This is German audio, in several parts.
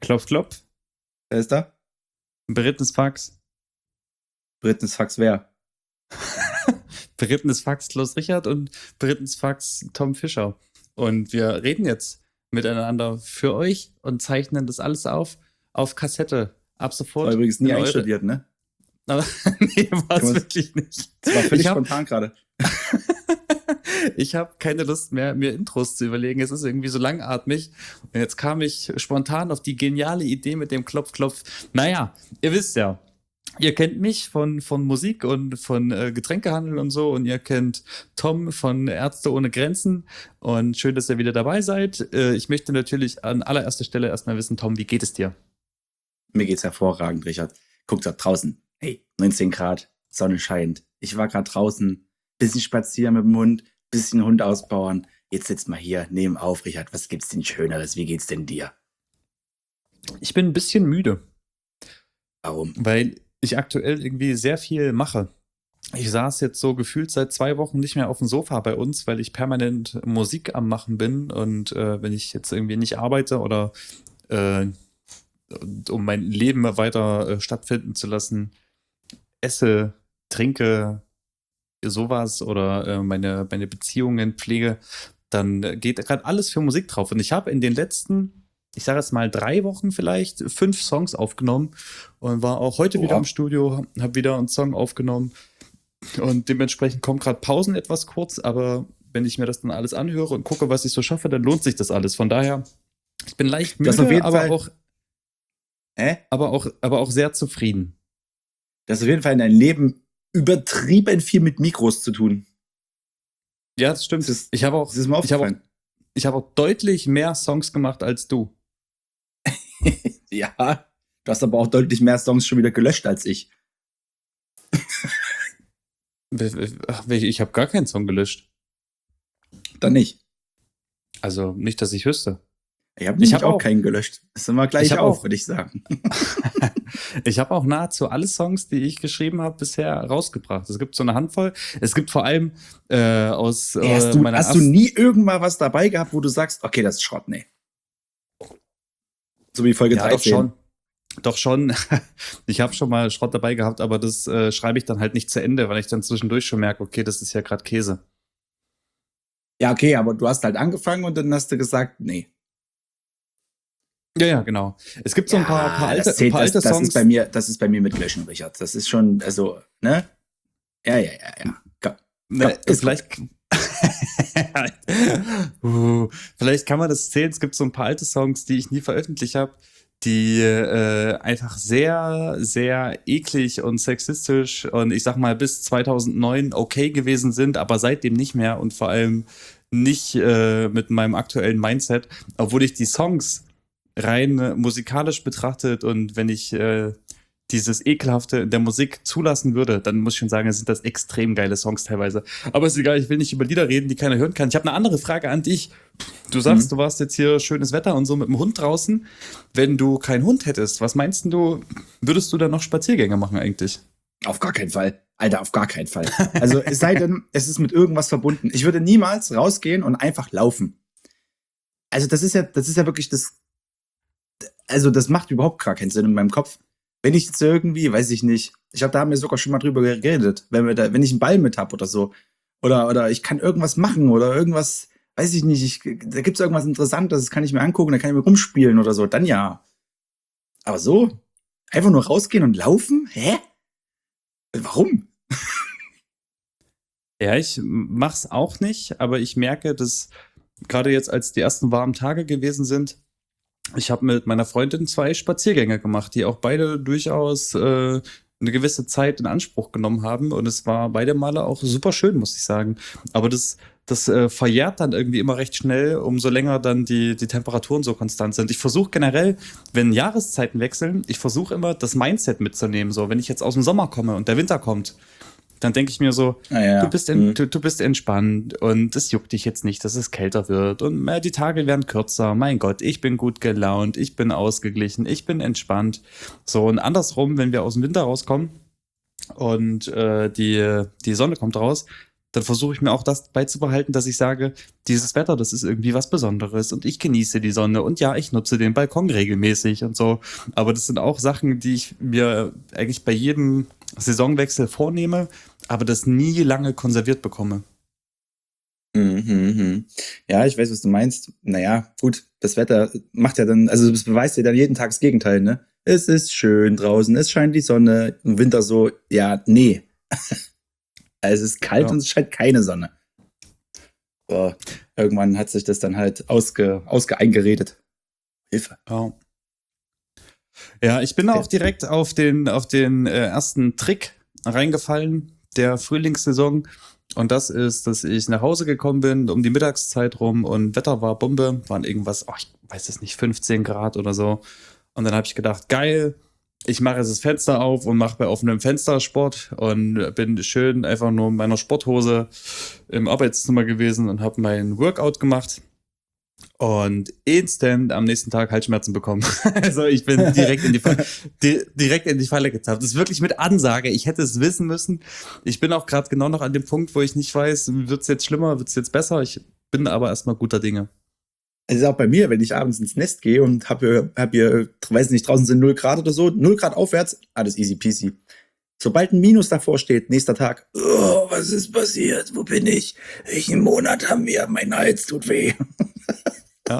Klopf, klopf. Wer ist da? Berittenes Fax. Berittenes Fax wer? Berittenes Fax Klaus Richard und berittenes Fax Tom Fischer. Und wir reden jetzt miteinander für euch und zeichnen das alles auf Kassette. Ab sofort. War übrigens nie in einstudiert, ne? Aber nee, war es wirklich nicht. Das war völlig spontan gerade. Ich habe keine Lust mehr, mir Intros zu überlegen. Es ist irgendwie so langatmig. Und jetzt kam ich spontan auf die geniale Idee mit dem Klopf, Klopf. Naja, ihr wisst ja, ihr kennt mich von Musik und von Getränkehandel und so. Und ihr kennt Tom von Ärzte ohne Grenzen. Und schön, dass ihr wieder dabei seid. Ich möchte natürlich an allererster Stelle erstmal wissen, Tom, wie geht es dir? Mir geht's hervorragend, Richard. Guck da draußen. Hey, 19 Grad, Sonne scheint. Ich war gerade draußen, bisschen spazieren mit dem Hund, bisschen Hund ausbauen. Jetzt sitzt mal hier, nehmen auf, Richard. Was gibt's denn Schöneres? Wie geht's denn dir? Ich bin ein bisschen müde. Warum? Weil ich aktuell irgendwie sehr viel mache. Ich saß jetzt so gefühlt seit 2 Wochen nicht mehr auf dem Sofa bei uns, weil ich permanent Musik am Machen bin. Und wenn ich jetzt irgendwie nicht arbeite oder um mein Leben weiter stattfinden zu lassen, esse, trinke, sowas oder meine Beziehungen pflege, dann geht gerade alles für Musik drauf. Und ich habe in den letzten, ich sage jetzt mal 3 Wochen vielleicht, 5 Songs aufgenommen und war auch heute wieder im Studio, habe wieder einen Song aufgenommen und dementsprechend kommen gerade Pausen etwas kurz, aber wenn ich mir das dann alles anhöre und gucke, was ich so schaffe, dann lohnt sich das alles. Von daher, ich bin leicht müde, aber auch sehr zufrieden. Das ist auf jeden Fall in deinem Leben übertrieben viel mit Mikros zu tun. Ja, das stimmt. Ich habe auch deutlich mehr Songs gemacht als du. Ja, du hast aber auch deutlich mehr Songs schon wieder gelöscht als ich. Ich habe gar keinen Song gelöscht. Dann nicht. Also nicht, dass ich wüsste. Ich habe auch keinen gelöscht. Das sind wir gleich auf, würde ich sagen. Ich habe auch nahezu alle Songs, die ich geschrieben habe, bisher rausgebracht. Es gibt so eine Handvoll. Es gibt vor allem aus Hast du nie irgendwann was dabei gehabt, wo du sagst, okay, das ist Schrott, nee. So wie Folge 13. Doch schon. Ich habe schon mal Schrott dabei gehabt, aber das schreibe ich dann halt nicht zu Ende, weil ich dann zwischendurch schon merke, okay, das ist ja gerade Käse. Ja, okay, aber du hast halt angefangen und dann hast du gesagt, nee. Ja, genau. Es gibt so ein paar alte Songs. Das ist bei mir mit Löschen, Richard. Das ist schon, also, ne? Ja. Vielleicht kann man das zählen. Es gibt so ein paar alte Songs, die ich nie veröffentlicht habe, die einfach sehr, sehr eklig und sexistisch und ich sag mal bis 2009 okay gewesen sind, aber seitdem nicht mehr und vor allem nicht mit meinem aktuellen Mindset, obwohl ich die Songs rein musikalisch betrachtet und wenn ich dieses Ekelhafte in der Musik zulassen würde, dann muss ich schon sagen, sind das extrem geile Songs teilweise. Aber ist egal, ich will nicht über Lieder reden, die keiner hören kann. Ich habe eine andere Frage an dich. Du sagst, du warst jetzt hier schönes Wetter und so mit dem Hund draußen. Wenn du keinen Hund hättest, was meinst du, würdest du da noch Spaziergänge machen eigentlich? Auf gar keinen Fall. Alter, auf gar keinen Fall. Also es sei denn, es ist mit irgendwas verbunden. Ich würde niemals rausgehen und einfach laufen. Also das ist ja wirklich das. Also das macht überhaupt gar keinen Sinn in meinem Kopf. Wenn ich jetzt irgendwie, weiß ich nicht, da haben wir sogar schon mal drüber geredet, wenn ich einen Ball mit hab oder so, oder ich kann irgendwas machen oder irgendwas, weiß ich nicht, da gibt's irgendwas Interessantes, das kann ich mir angucken, da kann ich mir rumspielen oder so, dann ja. Aber so, einfach nur rausgehen und laufen? Hä? Warum? Ja, ich mach's auch nicht, aber ich merke, dass gerade jetzt, als die ersten warmen Tage gewesen sind, ich habe mit meiner Freundin 2 Spaziergänge gemacht, die auch beide durchaus eine gewisse Zeit in Anspruch genommen haben. Und es war beide Male auch super schön, muss ich sagen. Aber das verjährt dann irgendwie immer recht schnell, umso länger dann die Temperaturen so konstant sind. Ich versuche generell, wenn Jahreszeiten wechseln, ich versuche immer das Mindset mitzunehmen. So, wenn ich jetzt aus dem Sommer komme und der Winter kommt, dann denke ich mir so, du bist entspannt und es juckt dich jetzt nicht, dass es kälter wird und die Tage werden kürzer. Mein Gott, ich bin gut gelaunt, ich bin ausgeglichen, ich bin entspannt. So, und andersrum, wenn wir aus dem Winter rauskommen und die Sonne kommt raus, dann versuche ich mir auch das beizubehalten, dass ich sage, dieses Wetter, das ist irgendwie was Besonderes und ich genieße die Sonne und ja, ich nutze den Balkon regelmäßig und so. Aber das sind auch Sachen, die ich mir eigentlich bei jedem Saisonwechsel vornehme, aber das nie lange konserviert bekomme. Mhm. Ja, ich weiß, was du meinst. Naja, gut, das Wetter macht ja dann, also das beweist ja dann jeden Tag das Gegenteil, ne? Es ist schön draußen, es scheint die Sonne, im Winter so, ja, nee. Es ist kalt Ja. und es scheint keine Sonne. So, irgendwann hat sich das dann halt eingeredet. Hilfe. Ja. Ja, ich bin auch direkt auf den ersten Trick reingefallen der Frühlingssaison. Und das ist, dass ich nach Hause gekommen bin um die Mittagszeit rum und Wetter war Bombe, waren irgendwas, ich weiß es nicht, 15 Grad oder so. Und dann habe ich gedacht, geil, ich mache jetzt das Fenster auf und mache bei offenem Fenster Sport und bin schön einfach nur in meiner Sporthose im Arbeitszimmer gewesen und habe mein Workout gemacht. Und instant am nächsten Tag Halsschmerzen bekommen. Also ich bin direkt in die Falle getappt. Das ist wirklich mit Ansage. Ich hätte es wissen müssen. Ich bin auch gerade genau noch an dem Punkt, wo ich nicht weiß, wird es jetzt schlimmer, wird es jetzt besser. Ich bin aber erstmal guter Dinge. Es ist auch bei mir, wenn ich abends ins Nest gehe und hab hier, weiß nicht, draußen sind 0 Grad oder so, 0 Grad aufwärts, alles easy peasy. Sobald ein Minus davor steht, nächster Tag, oh, was ist passiert? Wo bin ich? Welchen Monat haben wir? Mein Hals tut weh. Ja.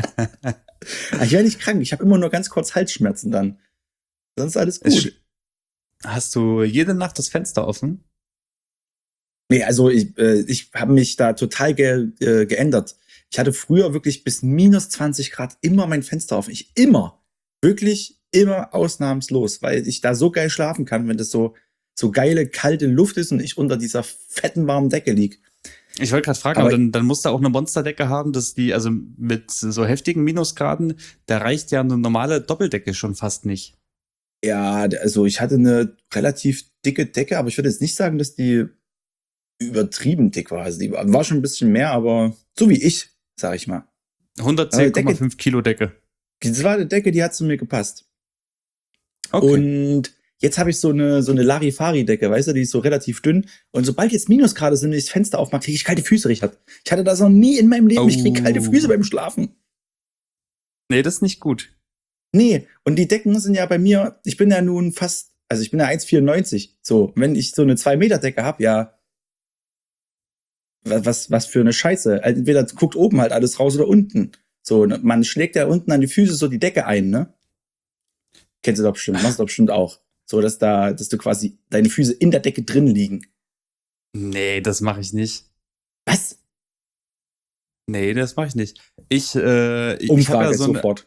Ich werde nicht krank, ich habe immer nur ganz kurz Halsschmerzen dann. Sonst alles gut. Hast du jede Nacht das Fenster offen? Nee, also ich habe mich da total geändert. Ich hatte früher wirklich bis minus 20 Grad immer mein Fenster offen. Wirklich immer ausnahmslos, weil ich da so geil schlafen kann, wenn das so geile, kalte Luft ist und ich unter dieser fetten, warmen Decke lieg. Ich wollte gerade fragen, aber dann musst du auch eine Monsterdecke haben, dass die, also mit so heftigen Minusgraden, da reicht ja eine normale Doppeldecke schon fast nicht. Ja, also ich hatte eine relativ dicke Decke, aber ich würde jetzt nicht sagen, dass die übertrieben dick war. Also die war schon ein bisschen mehr, aber so wie ich, sag ich mal. 110,5 Kilo Decke. Das war eine Decke, die hat zu mir gepasst. Okay. Und jetzt habe ich so eine Larifari-Decke, weißt du, die ist so relativ dünn. Und sobald jetzt Minusgrade sind und ich das Fenster aufmache, kriege ich kalte Füße, Richard. Ich hatte das noch nie in meinem Leben. Ich kriege kalte Füße beim Schlafen. Nee, das ist nicht gut. Nee, und die Decken sind ja bei mir, ich bin ja nun fast, also ich bin ja 1,94. So, wenn ich so eine 2-Meter-Decke habe, ja, was für eine Scheiße. Entweder guckt oben halt alles raus oder unten. So, man schlägt ja unten an die Füße so die Decke ein, ne? Kennst du doch bestimmt, machst du doch bestimmt auch. So, dass du quasi deine Füße in der Decke drin liegen. Nee, das mache ich nicht. Was? Nee, das mache ich nicht. Ich Umfrage ja so sofort.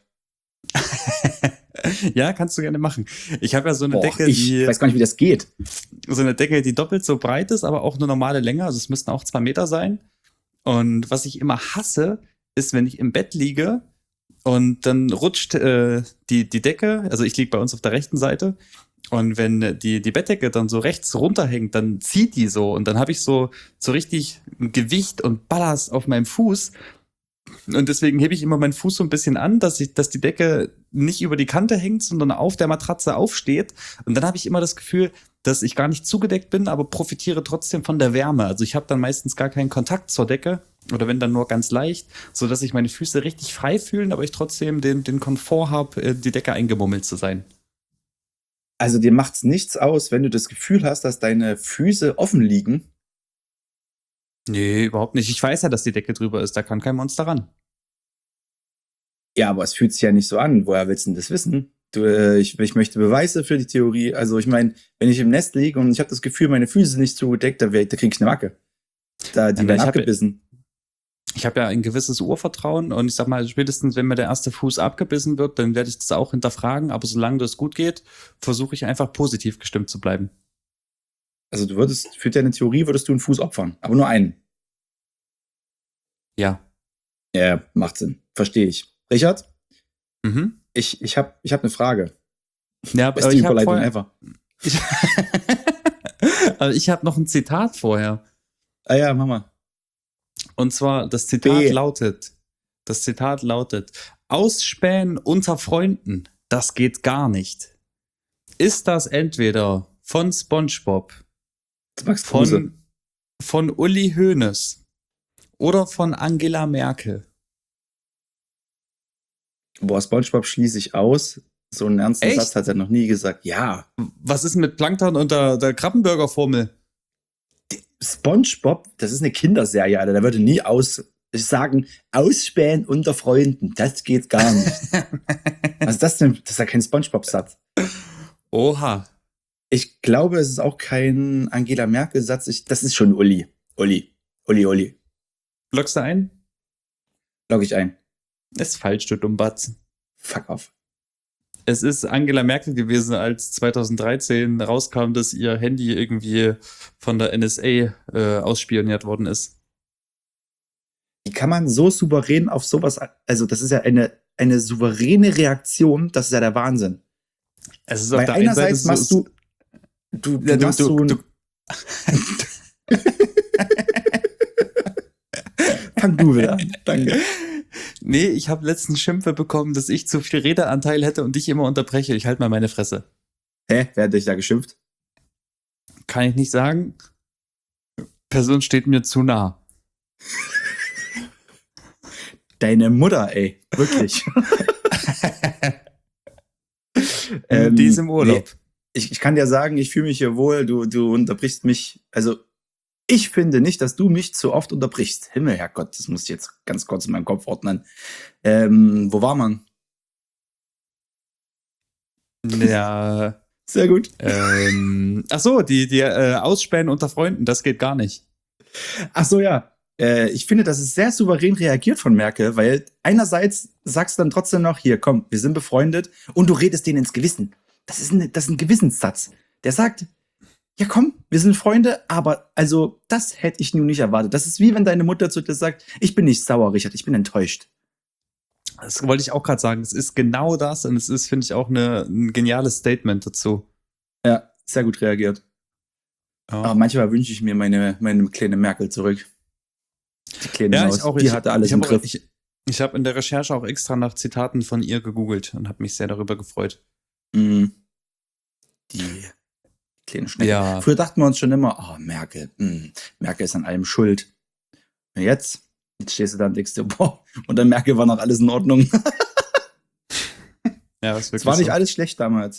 Ja, kannst du gerne machen. Ich habe ja so eine Decke, ich weiß gar nicht, wie das geht. So eine Decke, die doppelt so breit ist, aber auch eine normale Länge. Also es müssten auch 2 Meter sein. Und was ich immer hasse, ist, wenn ich im Bett liege und dann rutscht die Decke, also ich liege bei uns auf der rechten Seite, und wenn die Bettdecke dann so rechts runterhängt, dann zieht die so und dann habe ich so richtig ein Gewicht und Ballast auf meinem Fuß. Und deswegen hebe ich immer meinen Fuß so ein bisschen an, dass die Decke nicht über die Kante hängt, sondern auf der Matratze aufsteht. Und dann habe ich immer das Gefühl, dass ich gar nicht zugedeckt bin, aber profitiere trotzdem von der Wärme. Also ich habe dann meistens gar keinen Kontakt zur Decke oder wenn dann nur ganz leicht, so dass sich meine Füße richtig frei fühlen, aber ich trotzdem den Komfort habe, die Decke eingemummelt zu sein. Also dir macht's nichts aus, wenn du das Gefühl hast, dass deine Füße offen liegen. Nee, überhaupt nicht. Ich weiß ja, dass die Decke drüber ist, da kann kein Monster ran. Ja, aber es fühlt sich ja nicht so an. Woher willst du denn das wissen? Ich möchte Beweise für die Theorie. Also ich meine, wenn ich im Nest liege und ich habe das Gefühl, meine Füße sind nicht zugedeckt, da kriege ich eine Macke. Die werden abgebissen. Ich habe ja ein gewisses Urvertrauen und ich sag mal, spätestens wenn mir der erste Fuß abgebissen wird, dann werde ich das auch hinterfragen. Aber solange das gut geht, versuche ich einfach positiv gestimmt zu bleiben. Also für deine Theorie würdest du einen Fuß opfern, aber nur einen. Ja. Ja, macht Sinn. Verstehe ich. Richard? Mhm. Ich hab eine Frage. Ja, Beste Überleitung ever. Aber ich habe noch ein Zitat vorher. Ah ja, mach mal. Und zwar, das Zitat lautet, Ausspähen unter Freunden, das geht gar nicht. Ist das entweder von SpongeBob, Max Kruse. von Uli Hoeneß oder von Angela Merkel? Boah, SpongeBob schließe ich aus. So einen ernsten Echt? Satz hat er noch nie gesagt. Ja. Was ist mit Plankton und der Krabbenburger-Formel? SpongeBob, das ist eine Kinderserie, Alter. Da würde nie sagen, ausspähen unter Freunden. Das geht gar nicht. Was ist das denn? Das ist ja kein SpongeBob-Satz. Oha. Ich glaube, es ist auch kein Angela Merkel-Satz. Das ist schon Uli. Uli. Loggst du ein? Log ich ein. Ist falsch, du Dummbatzen. Fuck off. Es ist Angela Merkel gewesen, als 2013 rauskam, dass ihr Handy irgendwie von der NSA ausspioniert worden ist. Wie kann man so souverän auf sowas, also das ist ja eine souveräne Reaktion, das ist ja der Wahnsinn. Es ist auf Weil der einen Seite einerseits machst du machst so ein Fang du wieder an, danke. Nee, ich habe letztens Schimpfe bekommen, dass ich zu viel Redeanteil hätte und dich immer unterbreche. Ich halte mal meine Fresse. Hä, wer hat dich da geschimpft? Kann ich nicht sagen. Person steht mir zu nah. Deine Mutter, ey, wirklich. Die ist im Urlaub. Nee, ich kann dir sagen, ich fühle mich hier wohl, du unterbrichst mich, also ich finde nicht, dass du mich zu oft unterbrichst. Himmel, Herrgott, das muss ich jetzt ganz kurz in meinem Kopf ordnen. Wo war man? Ja. Sehr gut. Ach so, die Ausspähen unter Freunden, das geht gar nicht. Ach so, ja. Ich finde, das ist sehr souverän reagiert von Merkel, weil einerseits sagst du dann trotzdem noch, hier, komm, wir sind befreundet und du redest denen ins Gewissen. Das ist ein Gewissenssatz. Der sagt, ja komm, wir sind Freunde, aber also das hätte ich nun nicht erwartet. Das ist wie wenn deine Mutter zu dir sagt, ich bin nicht sauer, Richard, ich bin enttäuscht. Das wollte ich auch gerade sagen. Es ist genau das und es ist, finde ich, auch ein geniales Statement dazu. Ja, sehr gut reagiert. Ja. Aber manchmal wünsche ich mir meine kleine Merkel zurück. Die kleine Maus, die hatte alles im Griff. Ich habe in der Recherche auch extra nach Zitaten von ihr gegoogelt und habe mich sehr darüber gefreut. Die kleine Schnecke. Ja. Früher dachten wir uns schon immer, oh, Merkel, Merkel ist an allem schuld. Und jetzt stehst du da und denkst dir, boah, unter Merkel war noch alles in Ordnung. Ja, ist wirklich Es war nicht so. alles schlecht damals.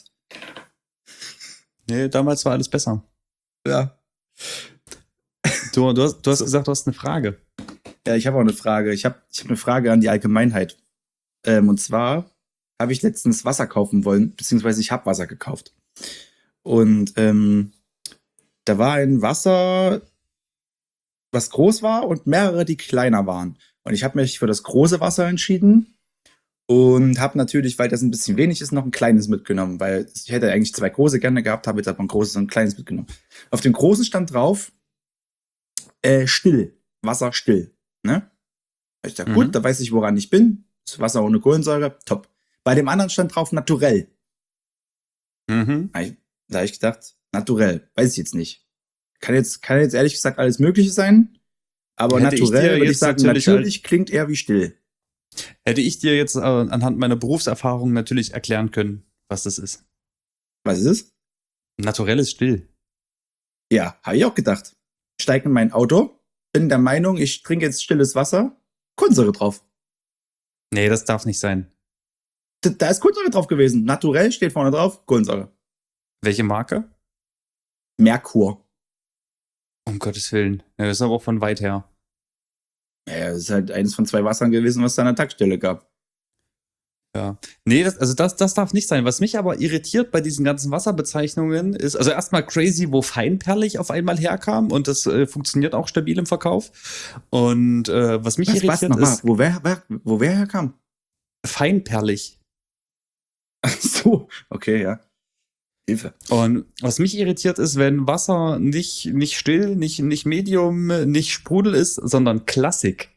Nee, damals war alles besser. Ja. Du hast gesagt, du hast eine Frage. Ja, ich habe auch eine Frage. Ich hab eine Frage an die Allgemeinheit. Und zwar habe ich letztens Wasser kaufen wollen, beziehungsweise ich habe Wasser gekauft. Und da war ein Wasser, was groß war und mehrere, die kleiner waren. Und ich habe mich für das große Wasser entschieden und habe natürlich, weil das ein bisschen wenig ist, noch ein kleines mitgenommen, weil ich hätte eigentlich 2 große gerne gehabt, habe jetzt aber ein großes und ein kleines mitgenommen. Auf dem großen stand drauf, still, Wasser still. Ne? Ich dachte, gut, da weiß ich, woran ich bin. Das Wasser ohne Kohlensäure, top. Bei dem anderen stand drauf naturell. Mhm. Da habe ich gedacht, naturell, weiß ich jetzt nicht. Kann jetzt ehrlich gesagt alles Mögliche sein, aber Hätte ich dir naturell, würde ich jetzt sagen, natürlich klingt eher wie still. Hätte ich dir jetzt anhand meiner Berufserfahrung natürlich erklären können, was das ist. Was ist es? Naturell ist still. Ja, habe ich auch gedacht. Steig in mein Auto, bin der Meinung, ich trinke jetzt stilles Wasser, Kohlensäure drauf. Nee, das darf nicht sein. Da ist Kohlensäure drauf gewesen. Naturell steht vorne drauf, Kohlensäure. Welche Marke? Merkur. Um Gottes Willen. Ja, das ist aber auch von weit her. Ja, das ist halt eines von 2 Wassern gewesen, was es an der Tankstelle gab. Ja. Nee, das darf nicht sein. Was mich aber irritiert bei diesen ganzen Wasserbezeichnungen ist, also erstmal crazy, wo feinperlig auf einmal herkam und das funktioniert auch stabil im Verkauf. Und was mich irritiert ist, wo wer herkam? feinperlig. Ach so, okay, ja. Hilfe. Und was mich irritiert ist, wenn Wasser nicht still, nicht Medium, nicht Sprudel ist, sondern Klassik.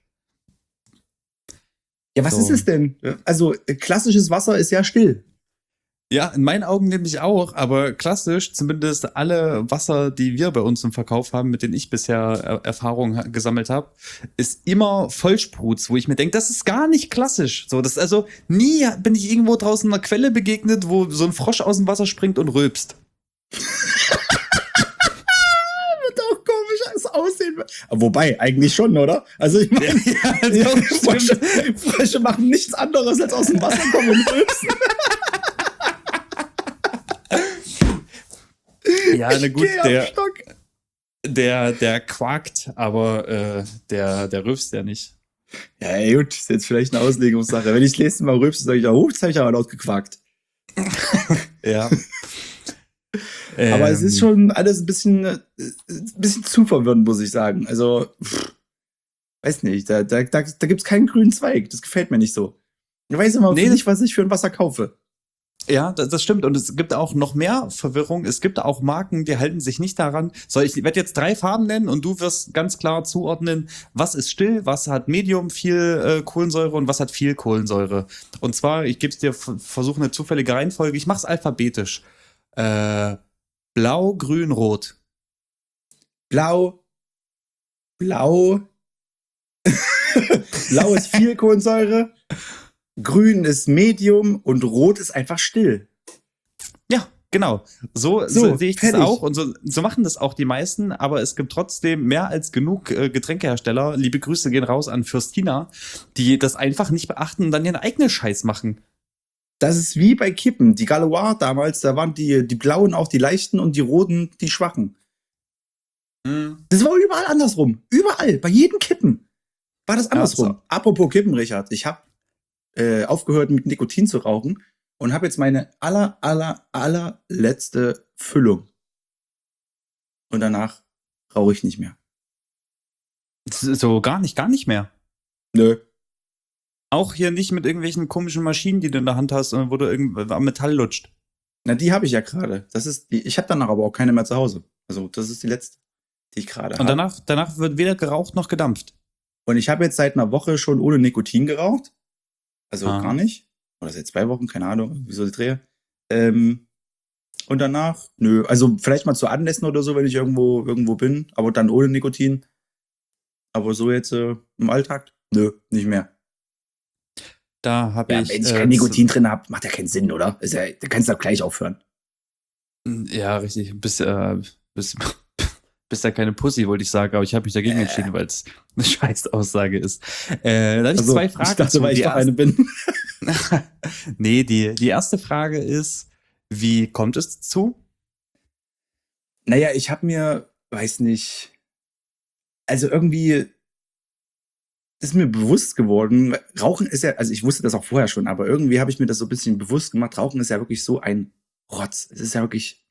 Ja, was So. ist es denn? Also, klassisches Wasser ist ja still. Ja, in meinen Augen nämlich auch, aber klassisch, zumindest alle Wasser, die wir bei uns im Verkauf haben, mit denen ich bisher Erfahrung gesammelt habe, ist immer Vollsprudels, wo ich mir denke, das ist gar nicht klassisch. So, das also nie bin ich irgendwo draußen einer Quelle begegnet, wo so ein Frosch aus dem Wasser springt und rülpst. Wird auch komisch aussehen, Wobei, eigentlich schon, oder? Also ich meine, Ja, Frösche machen nichts anderes, als aus dem Wasser kommen und rülpsen. ja, na gut, Geh am Stock. der quakt, aber der rülpst ja nicht. Ja, gut, ist jetzt vielleicht eine Auslegungssache. Wenn ich das nächste Mal rülpse, sage ich, jetzt habe ich aber laut gequakt. Ja. Aber es ist schon alles ein bisschen zu verwirrend, muss ich sagen. Also, weiß nicht, da gibt's keinen grünen Zweig. Das gefällt mir nicht so. Ich weiß immer nicht, was ich für ein Wasser kaufe. Ja, das stimmt. Und es gibt auch noch mehr Verwirrung. Es gibt auch Marken, die halten sich nicht daran. Ich werde jetzt 3 Farben nennen und du wirst ganz klar zuordnen, was ist still, was hat Medium viel Kohlensäure und was hat viel Kohlensäure. Und zwar, ich gebe es dir, versuche eine zufällige Reihenfolge. Ich mache es alphabetisch. Blau, grün, rot. Blau. Blau ist viel Kohlensäure. Grün ist Medium und Rot ist einfach still. Ja, genau. So sehe ich fertig. Das auch und so machen das auch die meisten, aber es gibt trotzdem mehr als genug Getränkehersteller. Liebe Grüße gehen raus an Fürstina, die das einfach nicht beachten und dann ihren eigenen Scheiß machen. Das ist wie bei Kippen. Die Galois damals, da waren die blauen auch die leichten und die roten die schwachen. Das war überall andersrum. Überall, bei jedem Kippen war das andersrum. Ja, so. Apropos Kippen, Richard, ich habe aufgehört mit Nikotin zu rauchen und habe jetzt meine allerletzte Füllung. Und danach rauche ich nicht mehr. So gar nicht mehr? Nö. Auch hier nicht mit irgendwelchen komischen Maschinen, die du in der Hand hast, wo du irgendwie am Metall lutscht? Na, die habe ich ja gerade. Ich habe danach aber auch keine mehr zu Hause. Also das ist die letzte, die ich gerade habe. Und danach wird weder geraucht noch gedampft? Und ich habe jetzt seit einer Woche schon ohne Nikotin geraucht. Also gar nicht. Oder seit 2 Wochen, keine Ahnung, wieso die drehe. Und danach, nö. Also vielleicht mal zu Anlässen oder so, wenn ich irgendwo bin, aber dann ohne Nikotin. Aber so jetzt im Alltag, nö, nicht mehr. Da habe ich. Wenn ich kein Nikotin drin habe, macht ja keinen Sinn, oder? Da kannst du doch gleich aufhören. Ja, richtig. Bis ja keine Pussy, wollte ich sagen, aber ich habe mich dagegen entschieden, weil es eine Scheißaussage ist. Da habe ich 2 Fragen. Ich dachte, weil ich doch eine bin. Nee, die erste Frage ist, wie kommt es dazu? Naja, ich habe mir, weiß nicht, also irgendwie ist mir bewusst geworden, Rauchen ist ja, also ich wusste das auch vorher schon, aber irgendwie habe ich mir das so ein bisschen bewusst gemacht, Rauchen ist ja wirklich so ein Rotz. Es ist ja wirklich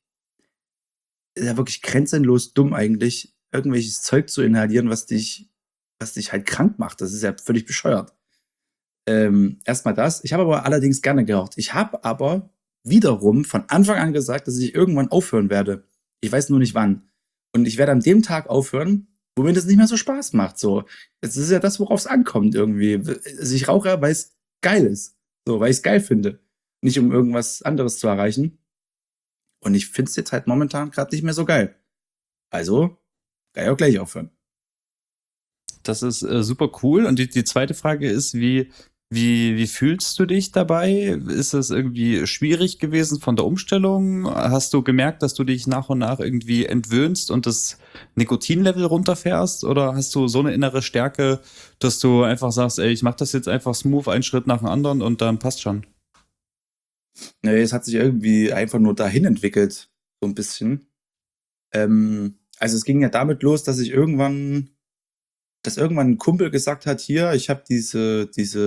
grenzenlos dumm eigentlich, irgendwelches Zeug zu inhalieren, was dich halt krank macht. Das ist ja völlig bescheuert. Erstmal das. Ich habe aber allerdings gerne geraucht. Ich habe aber wiederum von Anfang an gesagt, dass ich irgendwann aufhören werde. Ich weiß nur nicht wann. Und ich werde an dem Tag aufhören, wo mir das nicht mehr so Spaß macht. So, das ist ja das, worauf es ankommt irgendwie. Also ich rauche, weil es geil ist. So, weil ich es geil finde. Nicht um irgendwas anderes zu erreichen. Und ich finde es jetzt halt momentan gerade nicht mehr so geil. Also, kann ich auch gleich aufhören. Das ist super cool. Und die zweite Frage ist, wie fühlst du dich dabei? Ist es irgendwie schwierig gewesen von der Umstellung? Hast du gemerkt, dass du dich nach und nach irgendwie entwöhnst und das Nikotinlevel runterfährst? Oder hast du so eine innere Stärke, dass du einfach sagst, ey, ich mach das jetzt einfach smooth, einen Schritt nach dem anderen und dann passt schon? Nee, es hat sich irgendwie einfach nur dahin entwickelt, so ein bisschen. Also es ging ja damit los, dass irgendwann ein Kumpel gesagt hat, hier, ich habe diese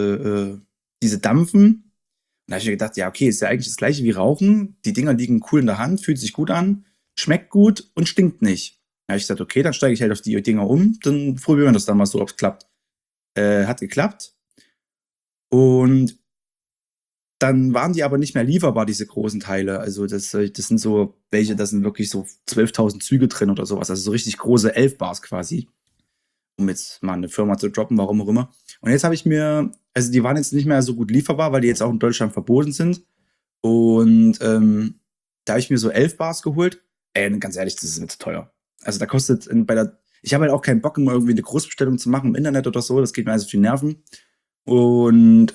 Dampfen. Und da habe ich mir gedacht, ja, okay, ist ja eigentlich das gleiche wie Rauchen. Die Dinger liegen cool in der Hand, fühlt sich gut an, schmeckt gut und stinkt nicht. Da habe ich gesagt, okay, dann steige ich halt auf die Dinger um, dann probieren wir das dann mal so, ob es klappt. Hat geklappt. Und dann waren die aber nicht mehr lieferbar, diese großen Teile. Also das sind so welche, da sind wirklich so 12.000 Züge drin oder sowas. Also so richtig große 11 Bars quasi. Um jetzt mal eine Firma zu droppen, warum auch immer. Und jetzt habe ich mir, also die waren jetzt nicht mehr so gut lieferbar, weil die jetzt auch in Deutschland verboten sind. Und da habe ich mir so 11 Bars geholt. Ganz ehrlich, das ist mir zu teuer. Also da kostet ich habe halt auch keinen Bock, immer irgendwie eine Großbestellung zu machen im Internet oder so. Das geht mir also auf die Nerven. Und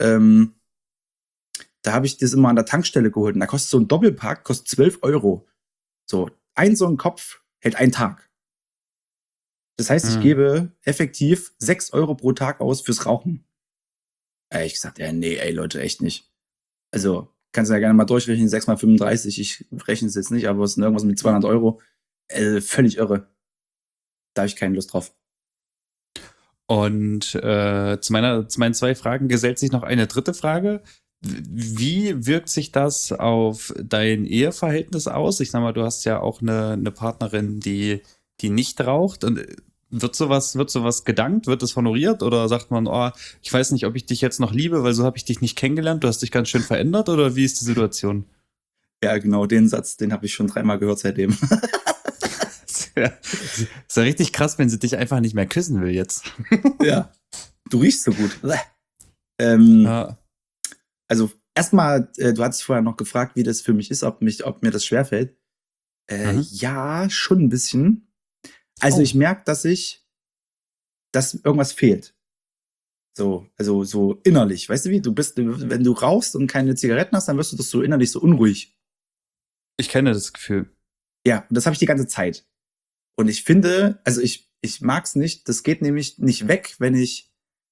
da habe ich das immer an der Tankstelle geholt. Und da kostet so ein Doppelpack, kostet 12 Euro. So ein Kopf hält einen Tag. Das heißt, ich gebe effektiv 6 Euro pro Tag aus fürs Rauchen. Ich gesagt, nee, ey, Leute, echt nicht. Also, kannst du ja gerne mal durchrechnen, 6 mal 35, ich rechne es jetzt nicht, aber es ist irgendwas mit 200 Euro. Völlig irre. Da habe ich keine Lust drauf. Und zu meinen 2 Fragen gesellt sich noch eine dritte Frage. Wie wirkt sich das auf dein Eheverhältnis aus? Ich sag mal, du hast ja auch eine Partnerin, die nicht raucht. Und wird sowas gedankt? Wird das honoriert? Oder sagt man, oh, ich weiß nicht, ob ich dich jetzt noch liebe, weil so habe ich dich nicht kennengelernt, du hast dich ganz schön verändert? Oder wie ist die Situation? Ja, genau, den Satz, den habe ich schon 3-mal gehört seitdem. Ja, ist ja richtig krass, wenn sie dich einfach nicht mehr küssen will jetzt. Ja, du riechst so gut. Ja. Also erstmal, du hattest vorher noch gefragt, wie das für mich ist, ob mir das schwerfällt. Ja, schon ein bisschen. Also ich merke, dass irgendwas fehlt. So, also so innerlich. Weißt du wie? Wenn du rauchst und keine Zigaretten hast, dann wirst du das so innerlich so unruhig. Ich kenne das Gefühl. Ja, und das habe ich die ganze Zeit. Und ich finde, also ich mag's nicht, das geht nämlich nicht weg, wenn ich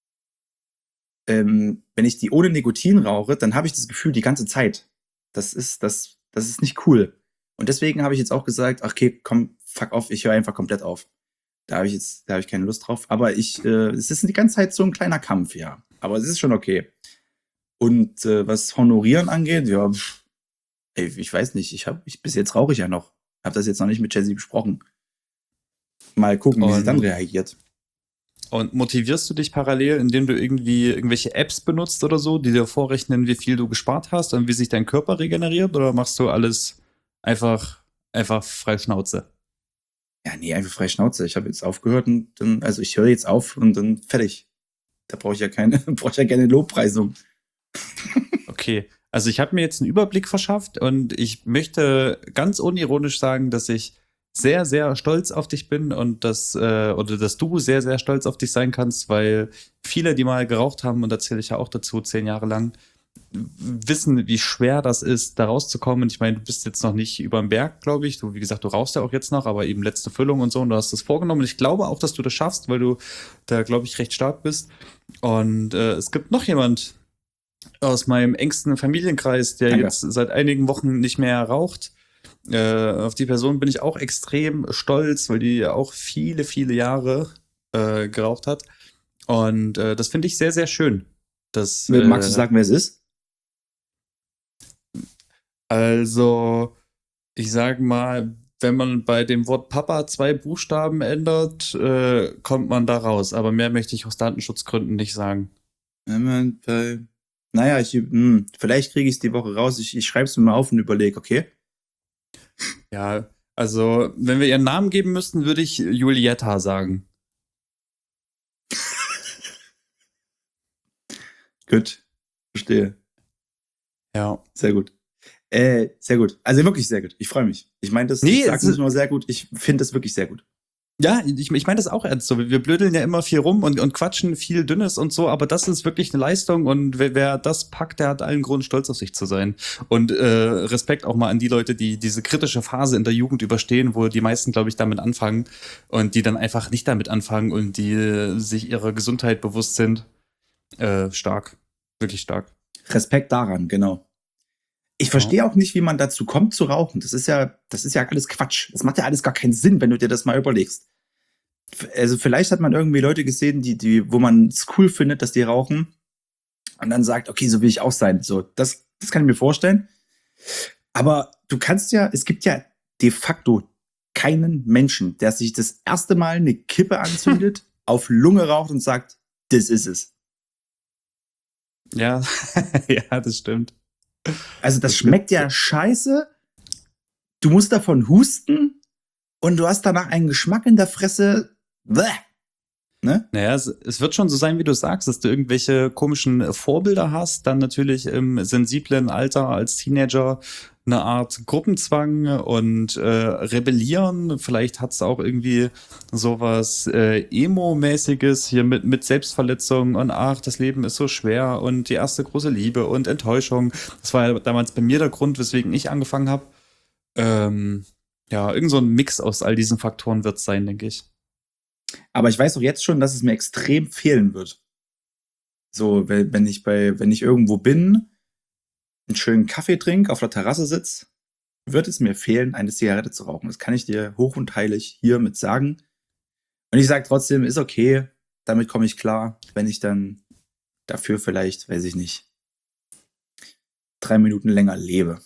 die ohne Nikotin rauche, dann habe ich das Gefühl die ganze Zeit. Das ist nicht cool. Und deswegen habe ich jetzt auch gesagt, okay, komm, fuck off, ich höre einfach komplett auf. Da habe ich keine Lust drauf. Aber es ist die ganze Zeit so ein kleiner Kampf, ja. Aber es ist schon okay. Und was Honorieren angeht, ja, ey, ich weiß nicht, bis jetzt rauche ich ja noch. Habe das jetzt noch nicht mit Jessie besprochen. Mal gucken, wie sie dann reagiert. Und motivierst du dich parallel, indem du irgendwie irgendwelche Apps benutzt oder so, die dir vorrechnen, wie viel du gespart hast und wie sich dein Körper regeneriert? Oder machst du alles einfach frei Schnauze? Ja, nee, einfach frei Schnauze. Ich habe jetzt aufgehört und dann, also ich höre jetzt auf und dann fertig. Da brauche ich ja keine Lobpreisung. Okay, also ich habe mir jetzt einen Überblick verschafft und ich möchte ganz unironisch sagen, dass ich sehr, sehr stolz auf dich bin und dass du sehr, sehr stolz auf dich sein kannst, weil viele, die mal geraucht haben, und da zähle ich ja auch dazu, 10 Jahre lang, wissen, wie schwer das ist, da rauszukommen. Ich meine, du bist jetzt noch nicht über den Berg, glaube ich. Wie gesagt, du rauchst ja auch jetzt noch, aber eben letzte Füllung und so, und du hast das vorgenommen. Und ich glaube auch, dass du das schaffst, weil du da, glaube ich, recht stark bist. Und es gibt noch jemand aus meinem engsten Familienkreis, der jetzt seit einigen Wochen nicht mehr raucht. Auf die Person bin ich auch extrem stolz, weil die auch viele, viele Jahre geraucht hat. Und das finde ich sehr, sehr schön. Magst du sagen, wer es ist? Also, ich sage mal, wenn man bei dem Wort Papa 2 Buchstaben ändert, kommt man da raus. Aber mehr möchte ich aus Datenschutzgründen nicht sagen. Naja, vielleicht kriege ich es die Woche raus. Ich schreibe es mir mal auf und überlege, okay? Ja, also, wenn wir ihren Namen geben müssten, würde ich Julietta sagen. Gut, verstehe. Ja. Sehr gut. Sehr gut. Also wirklich sehr gut. Ich freue mich. Ich meine, ich sage nicht nur sehr gut, ich finde es wirklich sehr gut. Ja, ich meine das auch ernst so. Wir blödeln ja immer viel rum und quatschen viel Dünnes und so, aber das ist wirklich eine Leistung, und wer das packt, der hat allen Grund, stolz auf sich zu sein. Und Respekt auch mal an die Leute, die diese kritische Phase in der Jugend überstehen, wo die meisten, glaube ich, damit anfangen und die dann einfach nicht damit anfangen und die sich ihrer Gesundheit bewusst sind. Stark. Wirklich stark. Respekt daran, genau. Ich verstehe auch nicht, wie man dazu kommt zu rauchen. Das ist ja alles Quatsch. Das macht ja alles gar keinen Sinn, wenn du dir das mal überlegst. Also vielleicht hat man irgendwie Leute gesehen, wo man es cool findet, dass die rauchen, und dann sagt, okay, so will ich auch sein. So, das kann ich mir vorstellen. Aber es gibt ja de facto keinen Menschen, der sich das erste Mal eine Kippe anzündet, auf Lunge raucht und sagt, das ist es. Ja, ja, das stimmt. Also das schmeckt ja scheiße. Du musst davon husten und du hast danach einen Geschmack in der Fresse. Bäh. Ne? Naja, es wird schon so sein, wie du sagst, dass du irgendwelche komischen Vorbilder hast, dann natürlich im sensiblen Alter als Teenager eine Art Gruppenzwang und Rebellieren. Vielleicht hat es auch irgendwie sowas Emo-mäßiges hier mit Selbstverletzung und das Leben ist so schwer und die erste große Liebe und Enttäuschung. Das war ja damals bei mir der Grund, weswegen ich angefangen habe. Ja, irgend so ein Mix aus all diesen Faktoren wird es sein, denke ich. Aber ich weiß auch jetzt schon, dass es mir extrem fehlen wird. So, wenn ich irgendwo bin, einen schönen Kaffee trinke, auf der Terrasse sitze, wird es mir fehlen, eine Zigarette zu rauchen. Das kann ich dir hoch und heilig hiermit sagen. Und ich sage trotzdem, ist okay, damit komme ich klar, wenn ich dann dafür vielleicht, weiß ich nicht, 3 Minuten länger lebe.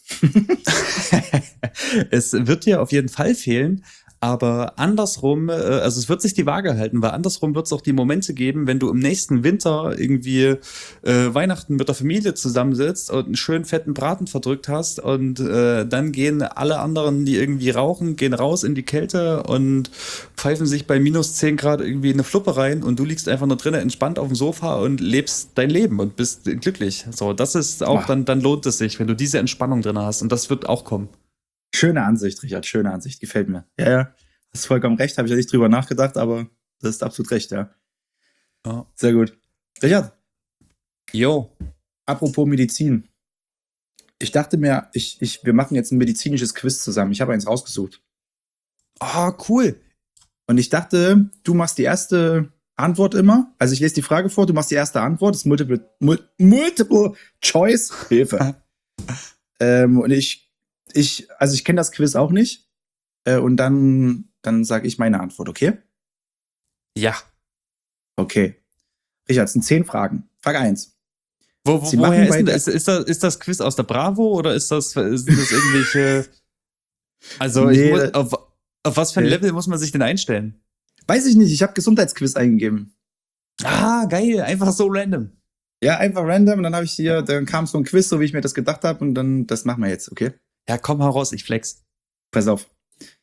Es wird dir auf jeden Fall fehlen, aber andersrum, also es wird sich die Waage halten, weil andersrum wird es auch die Momente geben, wenn du im nächsten Winter irgendwie Weihnachten mit der Familie zusammensitzt und einen schönen fetten Braten verdrückt hast und dann gehen alle anderen, die irgendwie rauchen, gehen raus in die Kälte und pfeifen sich bei minus 10 Grad irgendwie in eine Fluppe rein und du liegst einfach nur drinnen entspannt auf dem Sofa und lebst dein Leben und bist glücklich. So, das ist auch, dann lohnt es sich, wenn du diese Entspannung drin hast und das wird auch kommen. Schöne Ansicht, Richard, schöne Ansicht, gefällt mir. Ja, hast vollkommen recht, habe ich ja nicht drüber nachgedacht, aber das ist absolut recht, ja. Ja. Sehr gut. Richard, Jo. apropos Medizin. Ich dachte mir, wir machen jetzt ein medizinisches Quiz zusammen. Ich habe eins rausgesucht. Ah, cool. Und ich dachte, du machst die erste Antwort immer. Also ich lese die Frage vor, du machst die erste Antwort. Das ist Multiple Choice. Hilfe. Und ich kenne das Quiz auch nicht. Und dann sage ich meine Antwort, okay? Ja. Okay. Richard, es sind 10 Fragen. Frage 1. Woher ist das Quiz aus der Bravo oder sind das irgendwelche. Also, Nee, auf was für ein Level muss man sich denn einstellen? Weiß ich nicht, ich habe Gesundheitsquiz eingegeben. Ah, geil, einfach so random. Ja, einfach random und dann kam so ein Quiz, so wie ich mir das gedacht habe und dann, das machen wir jetzt, okay? Ja, komm heraus, ich flex. Pass auf.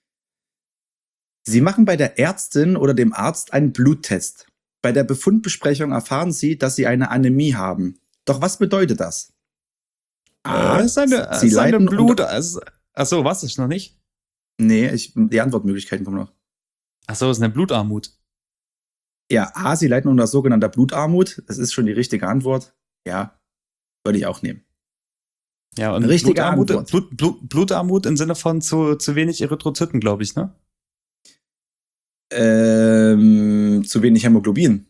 Sie machen bei der Ärztin oder dem Arzt einen Bluttest. Bei der Befundbesprechung erfahren Sie, dass Sie eine Anämie haben. Doch was bedeutet das? Sie leiden Blut. Achso, was ist noch nicht? Nee, die Antwortmöglichkeiten kommen noch. Achso, ist eine Blutarmut. Ja, A, Sie leiden unter sogenannter Blutarmut. Das ist schon die richtige Antwort. Ja, würde ich auch nehmen. Ja, und Blutarmut im Sinne von zu wenig Erythrozyten, glaube ich, ne? Zu wenig Hämoglobin.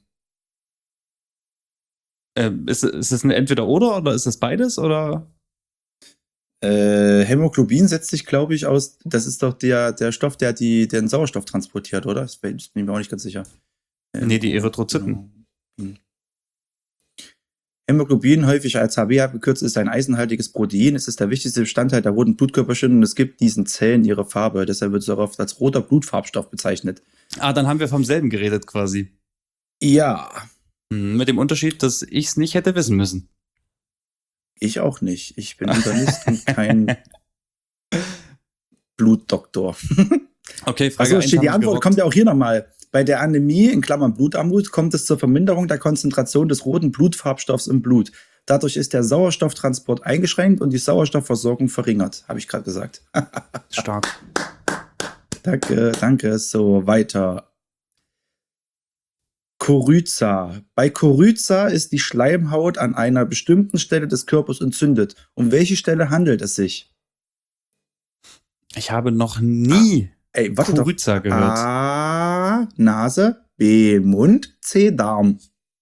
Ist es ein Entweder-Oder ist es beides oder? Hämoglobin setzt sich, glaube ich, aus. Das ist doch der Stoff, der den Sauerstoff transportiert, oder? Das bin ich mir auch nicht ganz sicher. Nee, die Erythrozyten. Hämoglobin, häufig als HB abgekürzt, ist ein eisenhaltiges Protein. Es ist der wichtigste Bestandteil der roten Blutkörperchen und es gibt diesen Zellen ihre Farbe. Deshalb wird es auch oft als roter Blutfarbstoff bezeichnet. Ah, dann haben wir vom selben geredet quasi. Ja. Mit dem Unterschied, dass ich es nicht hätte wissen müssen. Ich auch nicht. Ich bin Internist und kein Blutdoktor. Okay, Frage 1. Die Antwort kommt ja auch hier nochmal. Bei der Anämie, in Klammern Blutarmut, kommt es zur Verminderung der Konzentration des roten Blutfarbstoffs im Blut. Dadurch ist der Sauerstofftransport eingeschränkt und die Sauerstoffversorgung verringert, habe ich gerade gesagt. Stark. Danke. So, weiter. Coryza. Bei Coryza ist die Schleimhaut an einer bestimmten Stelle des Körpers entzündet. Um welche Stelle handelt es sich? Ich habe noch nie Coryza gehört. A, Nase, B, Mund, C, Darm.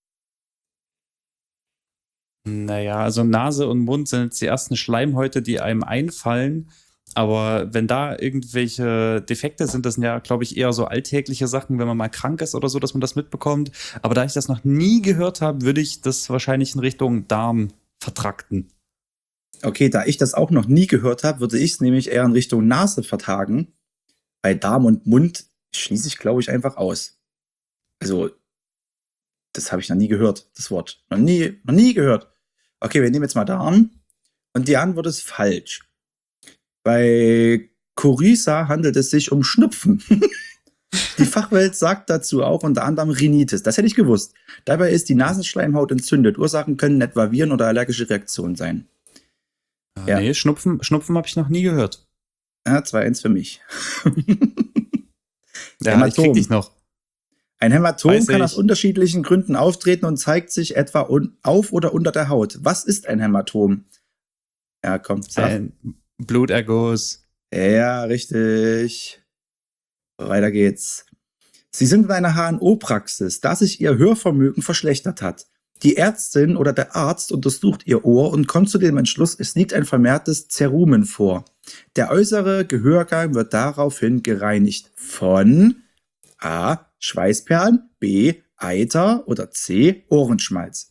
Naja, also Nase und Mund sind jetzt die ersten Schleimhäute, die einem einfallen. Aber wenn da irgendwelche Defekte sind, das sind ja, glaube ich, eher so alltägliche Sachen, wenn man mal krank ist oder so, dass man das mitbekommt. Aber da ich das noch nie gehört habe, würde ich das wahrscheinlich in Richtung Darm vertrakten. Okay, da ich das auch noch nie gehört habe, würde ich es nämlich eher in Richtung Nase vertagen. Bei Darm und Mund schließe ich, glaube ich, einfach aus. Also, das habe ich noch nie gehört, das Wort. Noch nie gehört. Okay, wir nehmen jetzt mal Darm. Und die Antwort ist falsch. Bei Coryza handelt es sich um Schnupfen. Die Fachwelt sagt dazu auch unter anderem Rhinitis. Das hätte ich gewusst. Dabei ist die Nasenschleimhaut entzündet. Ursachen können etwa Viren oder allergische Reaktionen sein. Ja. Nee, Schnupfen habe ich noch nie gehört. Ja, 2-1 für mich. Ja, Hämatom. Ich krieg dich noch. Ein Hämatom kann aus unterschiedlichen Gründen auftreten und zeigt sich etwa auf oder unter der Haut. Was ist ein Hämatom? Ja, komm, sag. Ein Bluterguss. Ja, richtig. Weiter geht's. Sie sind in einer HNO-Praxis, da sich Ihr Hörvermögen verschlechtert hat. Die Ärztin oder der Arzt untersucht Ihr Ohr und kommt zu dem Entschluss, es liegt ein vermehrtes Cerumen vor. Der äußere Gehörgang wird daraufhin gereinigt von A. Schweißperlen, B. Eiter oder C. Ohrenschmalz.